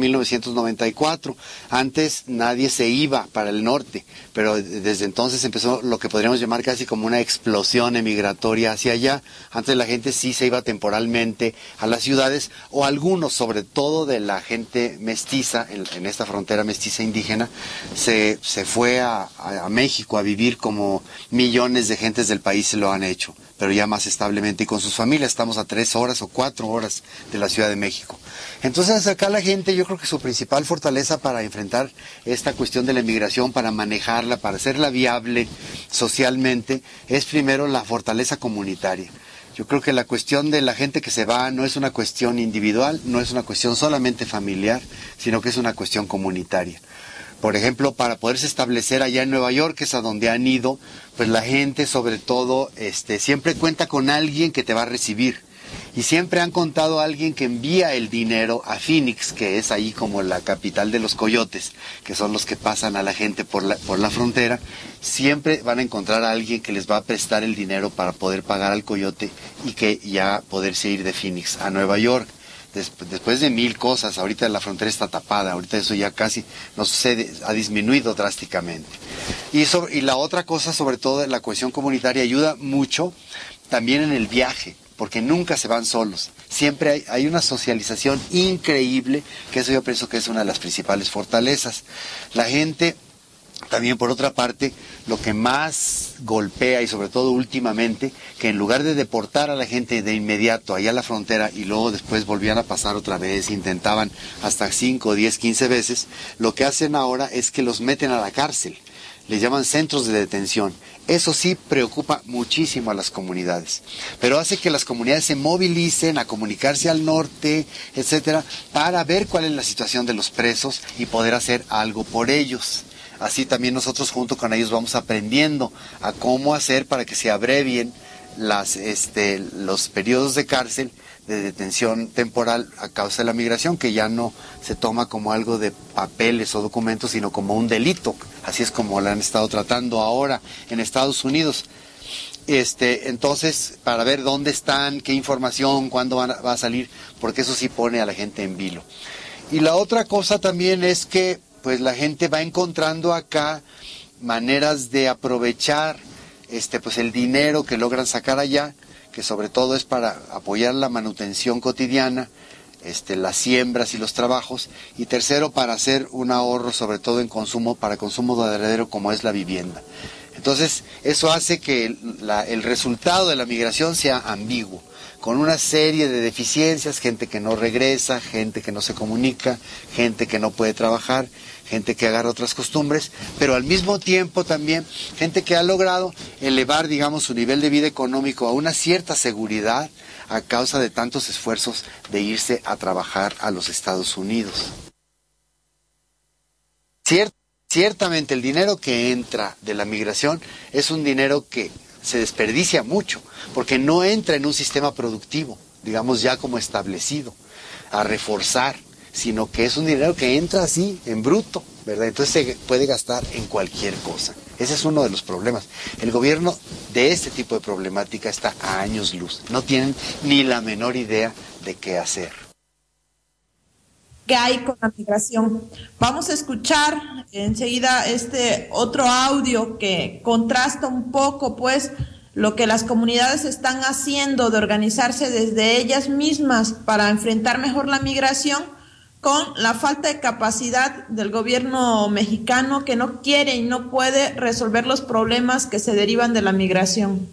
1994. Antes nadie se iba para el norte, pero desde entonces empezó lo que podríamos llamar casi como una explosión emigratoria hacia allá. Antes la gente sí se iba temporalmente a las ciudades, o algunos, sobre todo de la gente mestiza, en esta frontera mestiza indígena, se fue a México a vivir, como millones de gentes del país se lo han hecho, pero ya más establemente y con sus familias. Estamos a 3 horas o 4 horas de la Ciudad de México. Entonces acá la gente, yo creo que su principal fortaleza para enfrentar esta cuestión de la inmigración, para manejarla, para hacerla viable socialmente, es primero la fortaleza comunitaria. Yo creo que la cuestión de la gente que se va no es una cuestión individual, no es una cuestión solamente familiar, sino que es una cuestión comunitaria. Por ejemplo, para poderse establecer allá en Nueva York, que es a donde han ido, pues la gente sobre todo siempre cuenta con alguien que te va a recibir. Y siempre han contado a alguien que envía el dinero a Phoenix, que es ahí como la capital de los coyotes, que son los que pasan a la gente por la frontera. Siempre van a encontrar a alguien que les va a prestar el dinero para poder pagar al coyote y que ya poderse ir de Phoenix a Nueva York. Después de 1000 cosas, ahorita la frontera está tapada, ahorita eso ya casi no sucede, ha disminuido drásticamente. Y la otra cosa, sobre todo la cohesión comunitaria, ayuda mucho también en el viaje, porque nunca se van solos. Siempre hay una socialización increíble, que eso yo pienso que es una de las principales fortalezas. La gente, también por otra parte, lo que más golpea, y sobre todo últimamente, que en lugar de deportar a la gente de inmediato allá a la frontera y luego después volvían a pasar otra vez, intentaban hasta 5, 10, 15 veces, lo que hacen ahora es que los meten a la cárcel. Les llaman centros de detención. Eso sí preocupa muchísimo a las comunidades, pero hace que las comunidades se movilicen a comunicarse al norte, etcétera, para ver cuál es la situación de los presos y poder hacer algo por ellos. Así también nosotros junto con ellos vamos aprendiendo a cómo hacer para que se abrevien los periodos de cárcel, de detención temporal a causa de la migración, que ya no se toma como algo de papeles o documentos, sino como un delito. Así es como la han estado tratando ahora en Estados Unidos. Entonces, para ver dónde están, qué información, cuándo va a salir, porque eso sí pone a la gente en vilo. Y la otra cosa también es que pues la gente va encontrando acá maneras de aprovechar pues el dinero que logran sacar allá, que sobre todo es para apoyar la manutención cotidiana, las siembras y los trabajos, y tercero, para hacer un ahorro sobre todo en consumo, para consumo duradero, como es la vivienda. Entonces eso hace que el resultado de la migración sea ambiguo, con una serie de deficiencias: gente que no regresa, gente que no se comunica, gente que no puede trabajar, gente que agarra otras costumbres, pero al mismo tiempo también gente que ha logrado elevar, digamos, su nivel de vida económico a una cierta seguridad a causa de tantos esfuerzos de irse a trabajar a los Estados Unidos. Ciertamente el dinero que entra de la migración es un dinero que se desperdicia mucho, porque no entra en un sistema productivo, digamos ya como establecido, a reforzar, sino que es un dinero que entra así, en bruto, ¿verdad? Entonces se puede gastar en cualquier cosa. Ese es uno de los problemas. El gobierno de este tipo de problemática está a años luz. No tienen ni la menor idea de qué hacer. ¿Qué hay con la migración? Vamos a escuchar enseguida este otro audio que contrasta un poco, pues, lo que las comunidades están haciendo de organizarse desde ellas mismas para enfrentar mejor la migración, con la falta de capacidad del gobierno mexicano, que no quiere y no puede resolver los problemas que se derivan de la migración.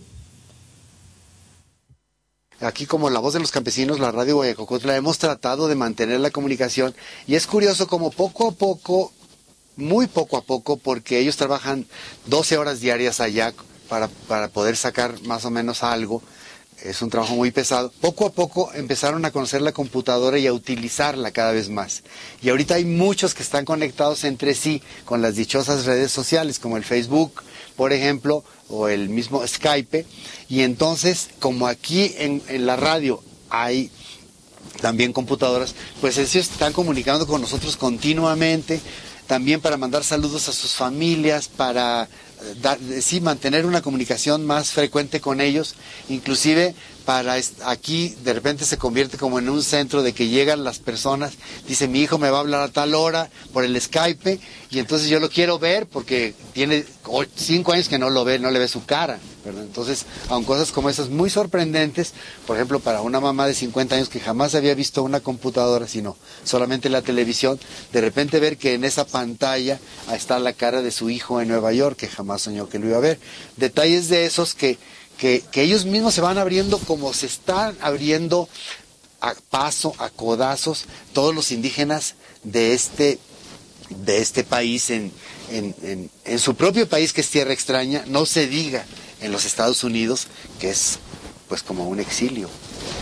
Aquí, como La Voz de los Campesinos, la radio Guayacocotla, hemos tratado de mantener la comunicación, y es curioso como poco a poco muy poco a poco, porque ellos trabajan 12 horas diarias allá para poder sacar más o menos algo. Es un trabajo muy pesado. Poco a poco empezaron a conocer la computadora y a utilizarla cada vez más. Y ahorita hay muchos que están conectados entre sí con las dichosas redes sociales, como el Facebook, por ejemplo, o el mismo Skype. Y entonces, como aquí en la radio hay también computadoras, pues ellos están comunicando con nosotros continuamente, también para mandar saludos a sus familias, para mantener una comunicación más frecuente con ellos, inclusive para aquí de repente se convierte como en un centro de que llegan las personas, dice mi hijo me va a hablar a tal hora por el Skype y entonces yo lo quiero ver porque tiene 5 años que no lo ve, no le ve su cara, ¿verdad? Entonces, aun cosas como esas muy sorprendentes, por ejemplo para una mamá de 50 años que jamás había visto una computadora sino solamente la televisión, de repente ver que en esa pantalla está la cara de su hijo en Nueva York, que jamás soñó que lo iba a ver. Detalles de esos que ellos mismos se van abriendo como se están abriendo a paso, a codazos, todos los indígenas de este país en su propio país, que es tierra extraña, no se diga en los Estados Unidos, que es pues como un exilio.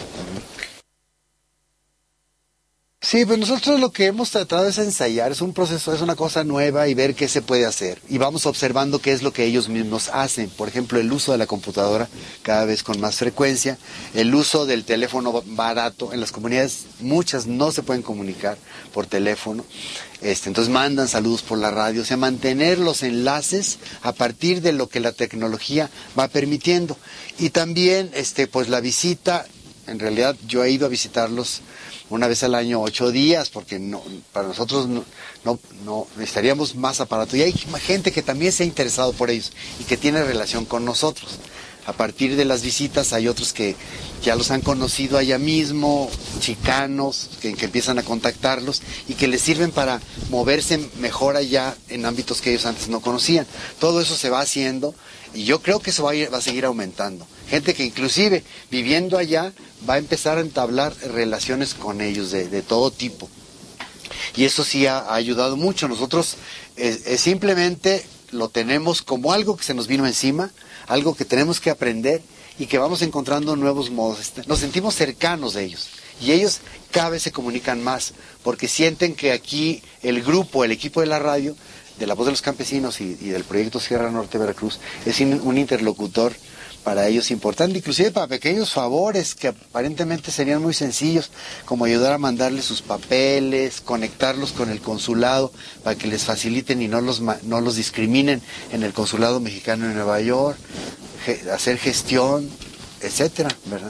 Sí, pues nosotros lo que hemos tratado es ensayar, es un proceso, es una cosa nueva y ver qué se puede hacer. Y vamos observando qué es lo que ellos mismos hacen. Por ejemplo, el uso de la computadora cada vez con más frecuencia, el uso del teléfono barato. En las comunidades muchas no se pueden comunicar por teléfono, entonces mandan saludos por la radio, o sea, mantener los enlaces a partir de lo que la tecnología va permitiendo. Y también, pues la visita, en realidad yo he ido a visitarlos una vez al año, 8 días, porque para nosotros no necesitaríamos más aparato. Y hay gente que también se ha interesado por ellos y que tiene relación con nosotros. A partir de las visitas hay otros que ya los han conocido allá mismo, chicanos, que empiezan a contactarlos y que les sirven para moverse mejor allá en ámbitos que ellos antes no conocían. Todo eso se va haciendo y yo creo que eso va a seguir aumentando. Gente que inclusive viviendo allá va a empezar a entablar relaciones con ellos de todo tipo. Y eso sí ha ayudado mucho. Nosotros simplemente lo tenemos como algo que se nos vino encima, algo que tenemos que aprender y que vamos encontrando nuevos modos. Nos sentimos cercanos de ellos y ellos cada vez se comunican más porque sienten que aquí el grupo, el equipo de la radio, de La Voz de los Campesinos y del proyecto Sierra Norte Veracruz es un interlocutor para ellos importante, inclusive para pequeños favores que aparentemente serían muy sencillos, como ayudar a mandarles sus papeles, conectarlos con el consulado para que les faciliten y no los discriminen en el consulado mexicano en Nueva York, hacer gestión, etcétera, ¿verdad?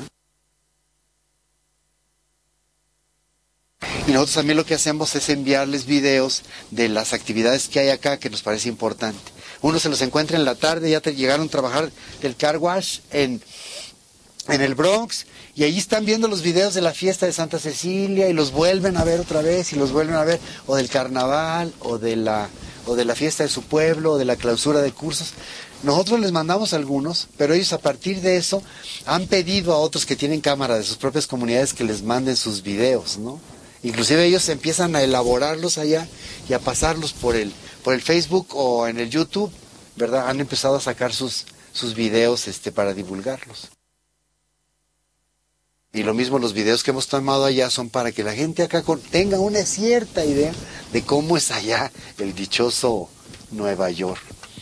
Y nosotros también lo que hacemos es enviarles videos de las actividades que hay acá que nos parece importante. Uno se los encuentra en la tarde, ya llegaron a trabajar del car wash en el Bronx y allí están viendo los videos de la fiesta de Santa Cecilia y los vuelven a ver otra vez y los vuelven a ver, o del carnaval o de la fiesta de su pueblo o de la clausura de cursos. Nosotros les mandamos algunos, pero ellos a partir de eso han pedido a otros que tienen cámara de sus propias comunidades que les manden sus videos, ¿no? Inclusive ellos empiezan a elaborarlos allá y a pasarlos por el Facebook o en el YouTube, ¿verdad? Han empezado a sacar sus videos para divulgarlos. Y lo mismo, los videos que hemos tomado allá son para que la gente acá tenga una cierta idea de cómo es allá el dichoso Nueva York.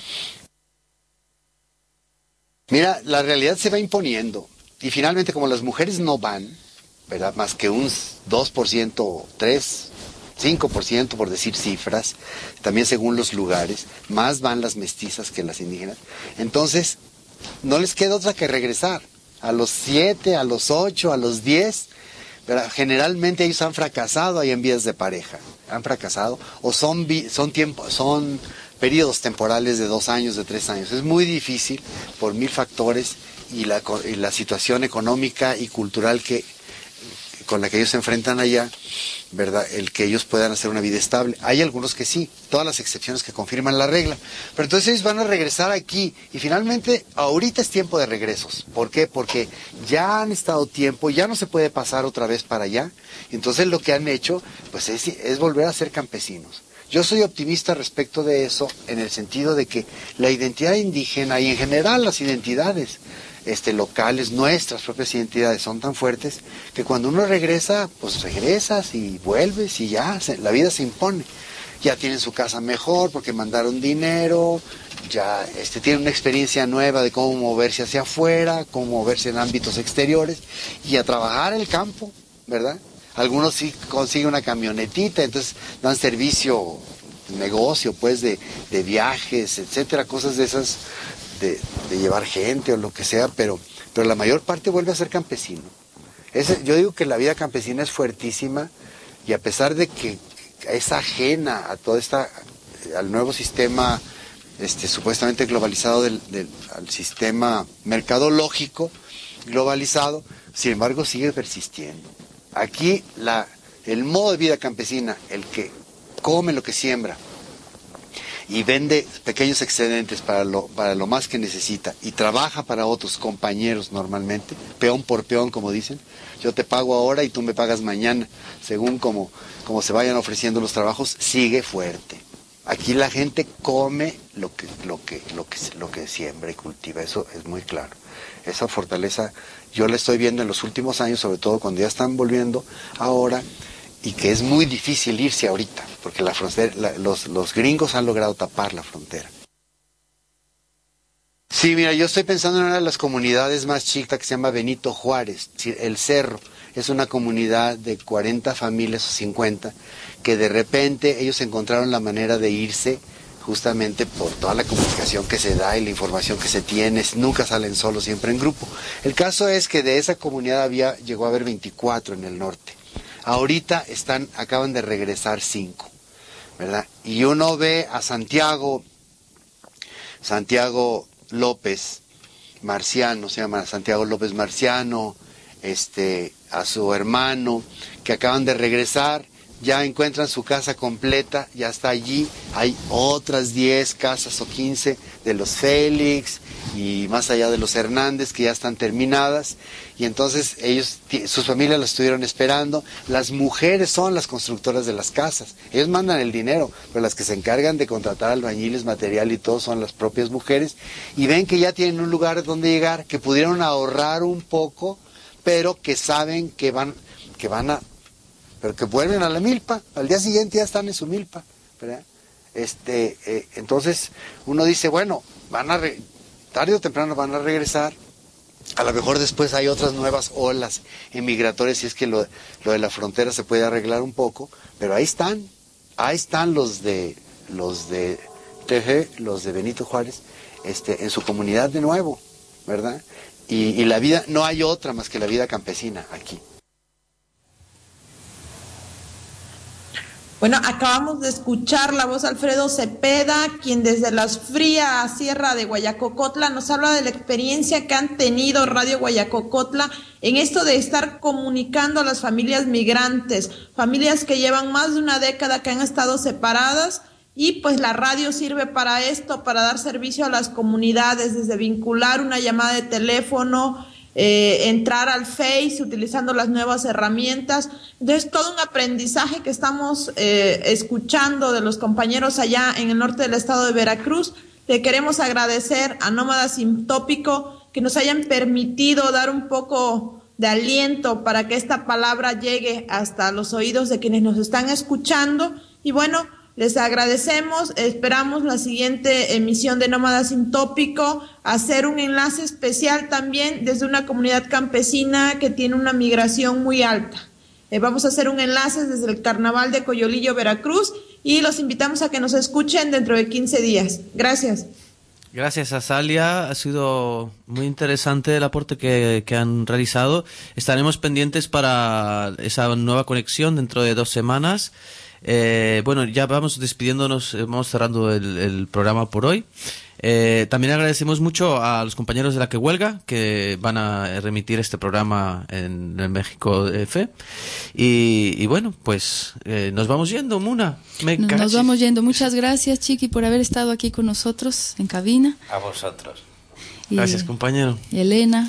Mira, la realidad se va imponiendo y finalmente como las mujeres no van, ¿verdad? Más que un 2%, 3%, 5% por decir cifras, también según los lugares, más van las mestizas que las indígenas. Entonces, no les queda otra que regresar. A los 7, a los 8, a los 10, ¿verdad? Generalmente ellos han fracasado ahí en vidas de pareja, han fracasado, o son periodos temporales de 2 años, de 3 años. Es muy difícil por 1000 factores y la situación económica y cultural con la que ellos se enfrentan allá, ¿verdad? El que ellos puedan hacer una vida estable. Hay algunos que sí, todas las excepciones que confirman la regla. Pero entonces ellos van a regresar aquí y finalmente ahorita es tiempo de regresos. ¿Por qué? Porque ya han estado tiempo, ya no se puede pasar otra vez para allá. Entonces lo que han hecho pues es volver a ser campesinos. Yo soy optimista respecto de eso, en el sentido de que la identidad indígena y en general las identidades locales, nuestras propias identidades, son tan fuertes que cuando uno regresa, pues regresas y vuelves y ya, la vida se impone. Ya tienen su casa mejor porque mandaron dinero, ya tienen una experiencia nueva de cómo moverse hacia afuera, cómo moverse en ámbitos exteriores y a trabajar el campo, ¿verdad? Algunos sí consiguen una camionetita, entonces dan servicio, negocio, pues, de viajes, etcétera, cosas de esas, de llevar gente o lo que sea, pero la mayor parte vuelve a ser campesino. Yo digo que la vida campesina es fuertísima y a pesar de que es ajena a todo al nuevo sistema supuestamente globalizado al sistema mercadológico globalizado, sin embargo sigue persistiendo. Aquí el modo de vida campesina, el que come lo que siembra y vende pequeños excedentes para lo más que necesita y trabaja para otros compañeros normalmente, peón por peón como dicen, yo te pago ahora y tú me pagas mañana, según como se vayan ofreciendo los trabajos, sigue fuerte. Aquí la gente come lo que siembra y cultiva, eso es muy claro. Esa fortaleza yo la estoy viendo en los últimos años, sobre todo cuando ya están volviendo ahora, y que es muy difícil irse ahorita, porque la frontera, los gringos han logrado tapar la frontera. Sí, mira, yo estoy pensando en una de las comunidades más chicas que se llama Benito Juárez, El Cerro. Es una comunidad de 40 familias o 50 que de repente ellos encontraron la manera de irse justamente por toda la comunicación que se da y la información que se tiene. Nunca salen solos, siempre en grupo. El caso es que de esa comunidad llegó a haber 24 en el norte. Ahorita acaban de regresar 5, ¿verdad? Y uno ve a Santiago López Marciano, se llama Santiago López Marciano, a su hermano, que acaban de regresar, ya encuentran su casa completa, ya está allí, hay otras 10 casas o 15 de los Félix y más allá de los Hernández que ya están terminadas, y entonces sus familias las estuvieron esperando. Las mujeres son las constructoras de las casas, ellos mandan el dinero, pero las que se encargan de contratar albañiles, material y todo son las propias mujeres, y ven que ya tienen un lugar donde llegar, que pudieron ahorrar un poco, pero que saben que pero que vuelven a la milpa, al día siguiente ya están en su milpa, ¿verdad? Entonces uno dice, bueno, tarde o temprano van a regresar, a lo mejor después hay otras nuevas olas emigratorias, si es que lo de la frontera se puede arreglar un poco, pero ahí están los de TG, los de Benito Juárez, en su comunidad de nuevo, ¿verdad? Y la vida, no hay otra más que la vida campesina aquí. Bueno, acabamos de escuchar la voz de Alfredo Cepeda, quien desde la fría sierra de Guayacocotla nos habla de la experiencia que han tenido Radio Guayacocotla en esto de estar comunicando a las familias migrantes, familias que llevan más de una década que han estado separadas, y pues la radio sirve para esto, para dar servicio a las comunidades, desde vincular una llamada de teléfono, entrar al Face utilizando las nuevas herramientas. Entonces, todo un aprendizaje que estamos escuchando de los compañeros allá en el norte del estado de Veracruz. Le queremos agradecer a Nómada Sin Tópico que nos hayan permitido dar un poco de aliento para que esta palabra llegue hasta los oídos de quienes nos están escuchando. Y bueno, les agradecemos, esperamos la siguiente emisión de Nómada Sin Tópico, hacer un enlace especial también desde una comunidad campesina que tiene una migración muy alta. Vamos a hacer un enlace desde el Carnaval de Coyolillo, Veracruz, y los invitamos a que nos escuchen dentro de 15 días. Gracias. Gracias, Azalia. Ha sido muy interesante el aporte que han realizado. Estaremos pendientes para esa nueva conexión dentro de 2 semanas. Bueno, ya vamos despidiéndonos, vamos cerrando el programa por hoy. También agradecemos mucho a los compañeros de La Que Huelga, que van a remitir este programa en el México F. Y bueno, pues nos vamos yendo, Muna. Nos vamos yendo. Muchas gracias, Chiqui, por haber estado aquí con nosotros en cabina. A vosotros. Gracias, compañero. Elena.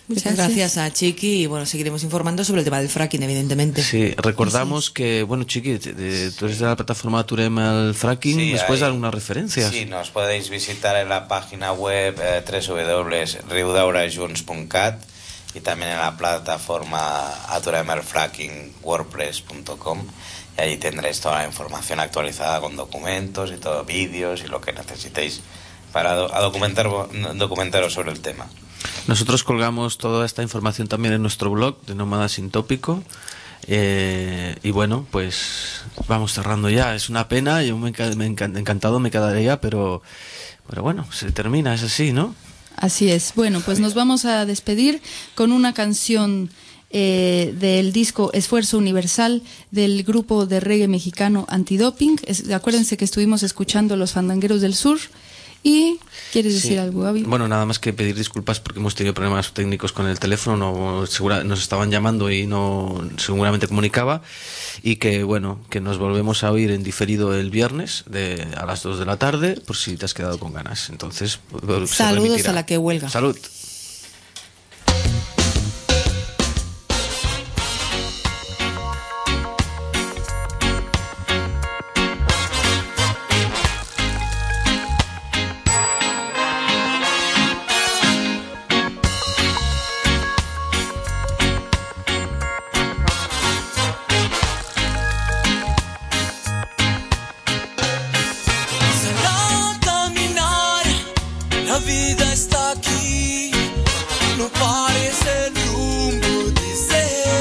Muchas gracias a Chiqui y bueno, seguiremos informando sobre el tema del fracking, evidentemente. Sí, recordamos que, bueno, Chiqui, tú eres de la plataforma Aturem al Fracking, Sí, ¿nos puedes dar algunas referencias? Sí, nos podéis visitar en la página web www.riudaurajunts.cat y también en la plataforma aturemalfracking.wordpress.com, y allí tendréis toda la información actualizada con documentos y todo, vídeos y lo que necesitéis para documentaros sobre el tema. Nosotros colgamos toda esta información también en nuestro blog de Nómada Sin Tópico. Y bueno, pues vamos cerrando ya. Es una pena, yo encantado me quedaría, pero bueno, se termina, es así, ¿no? Así es. Bueno, pues nos vamos a despedir con una canción del disco Esfuerzo Universal del grupo de reggae mexicano Antidoping. Acuérdense que estuvimos escuchando Los Fandangueros del Sur. ¿Y quieres decir algo, Gaby? Bueno, nada más que pedir disculpas porque hemos tenido problemas técnicos con el teléfono, nos estaban llamando y no seguramente comunicaba, y que bueno, que nos volvemos a oír en diferido el viernes a las 2 de la tarde, por si te has quedado con ganas. Entonces, saludos a la que huelga. Salud.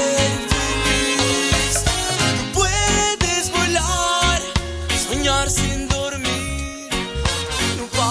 Sin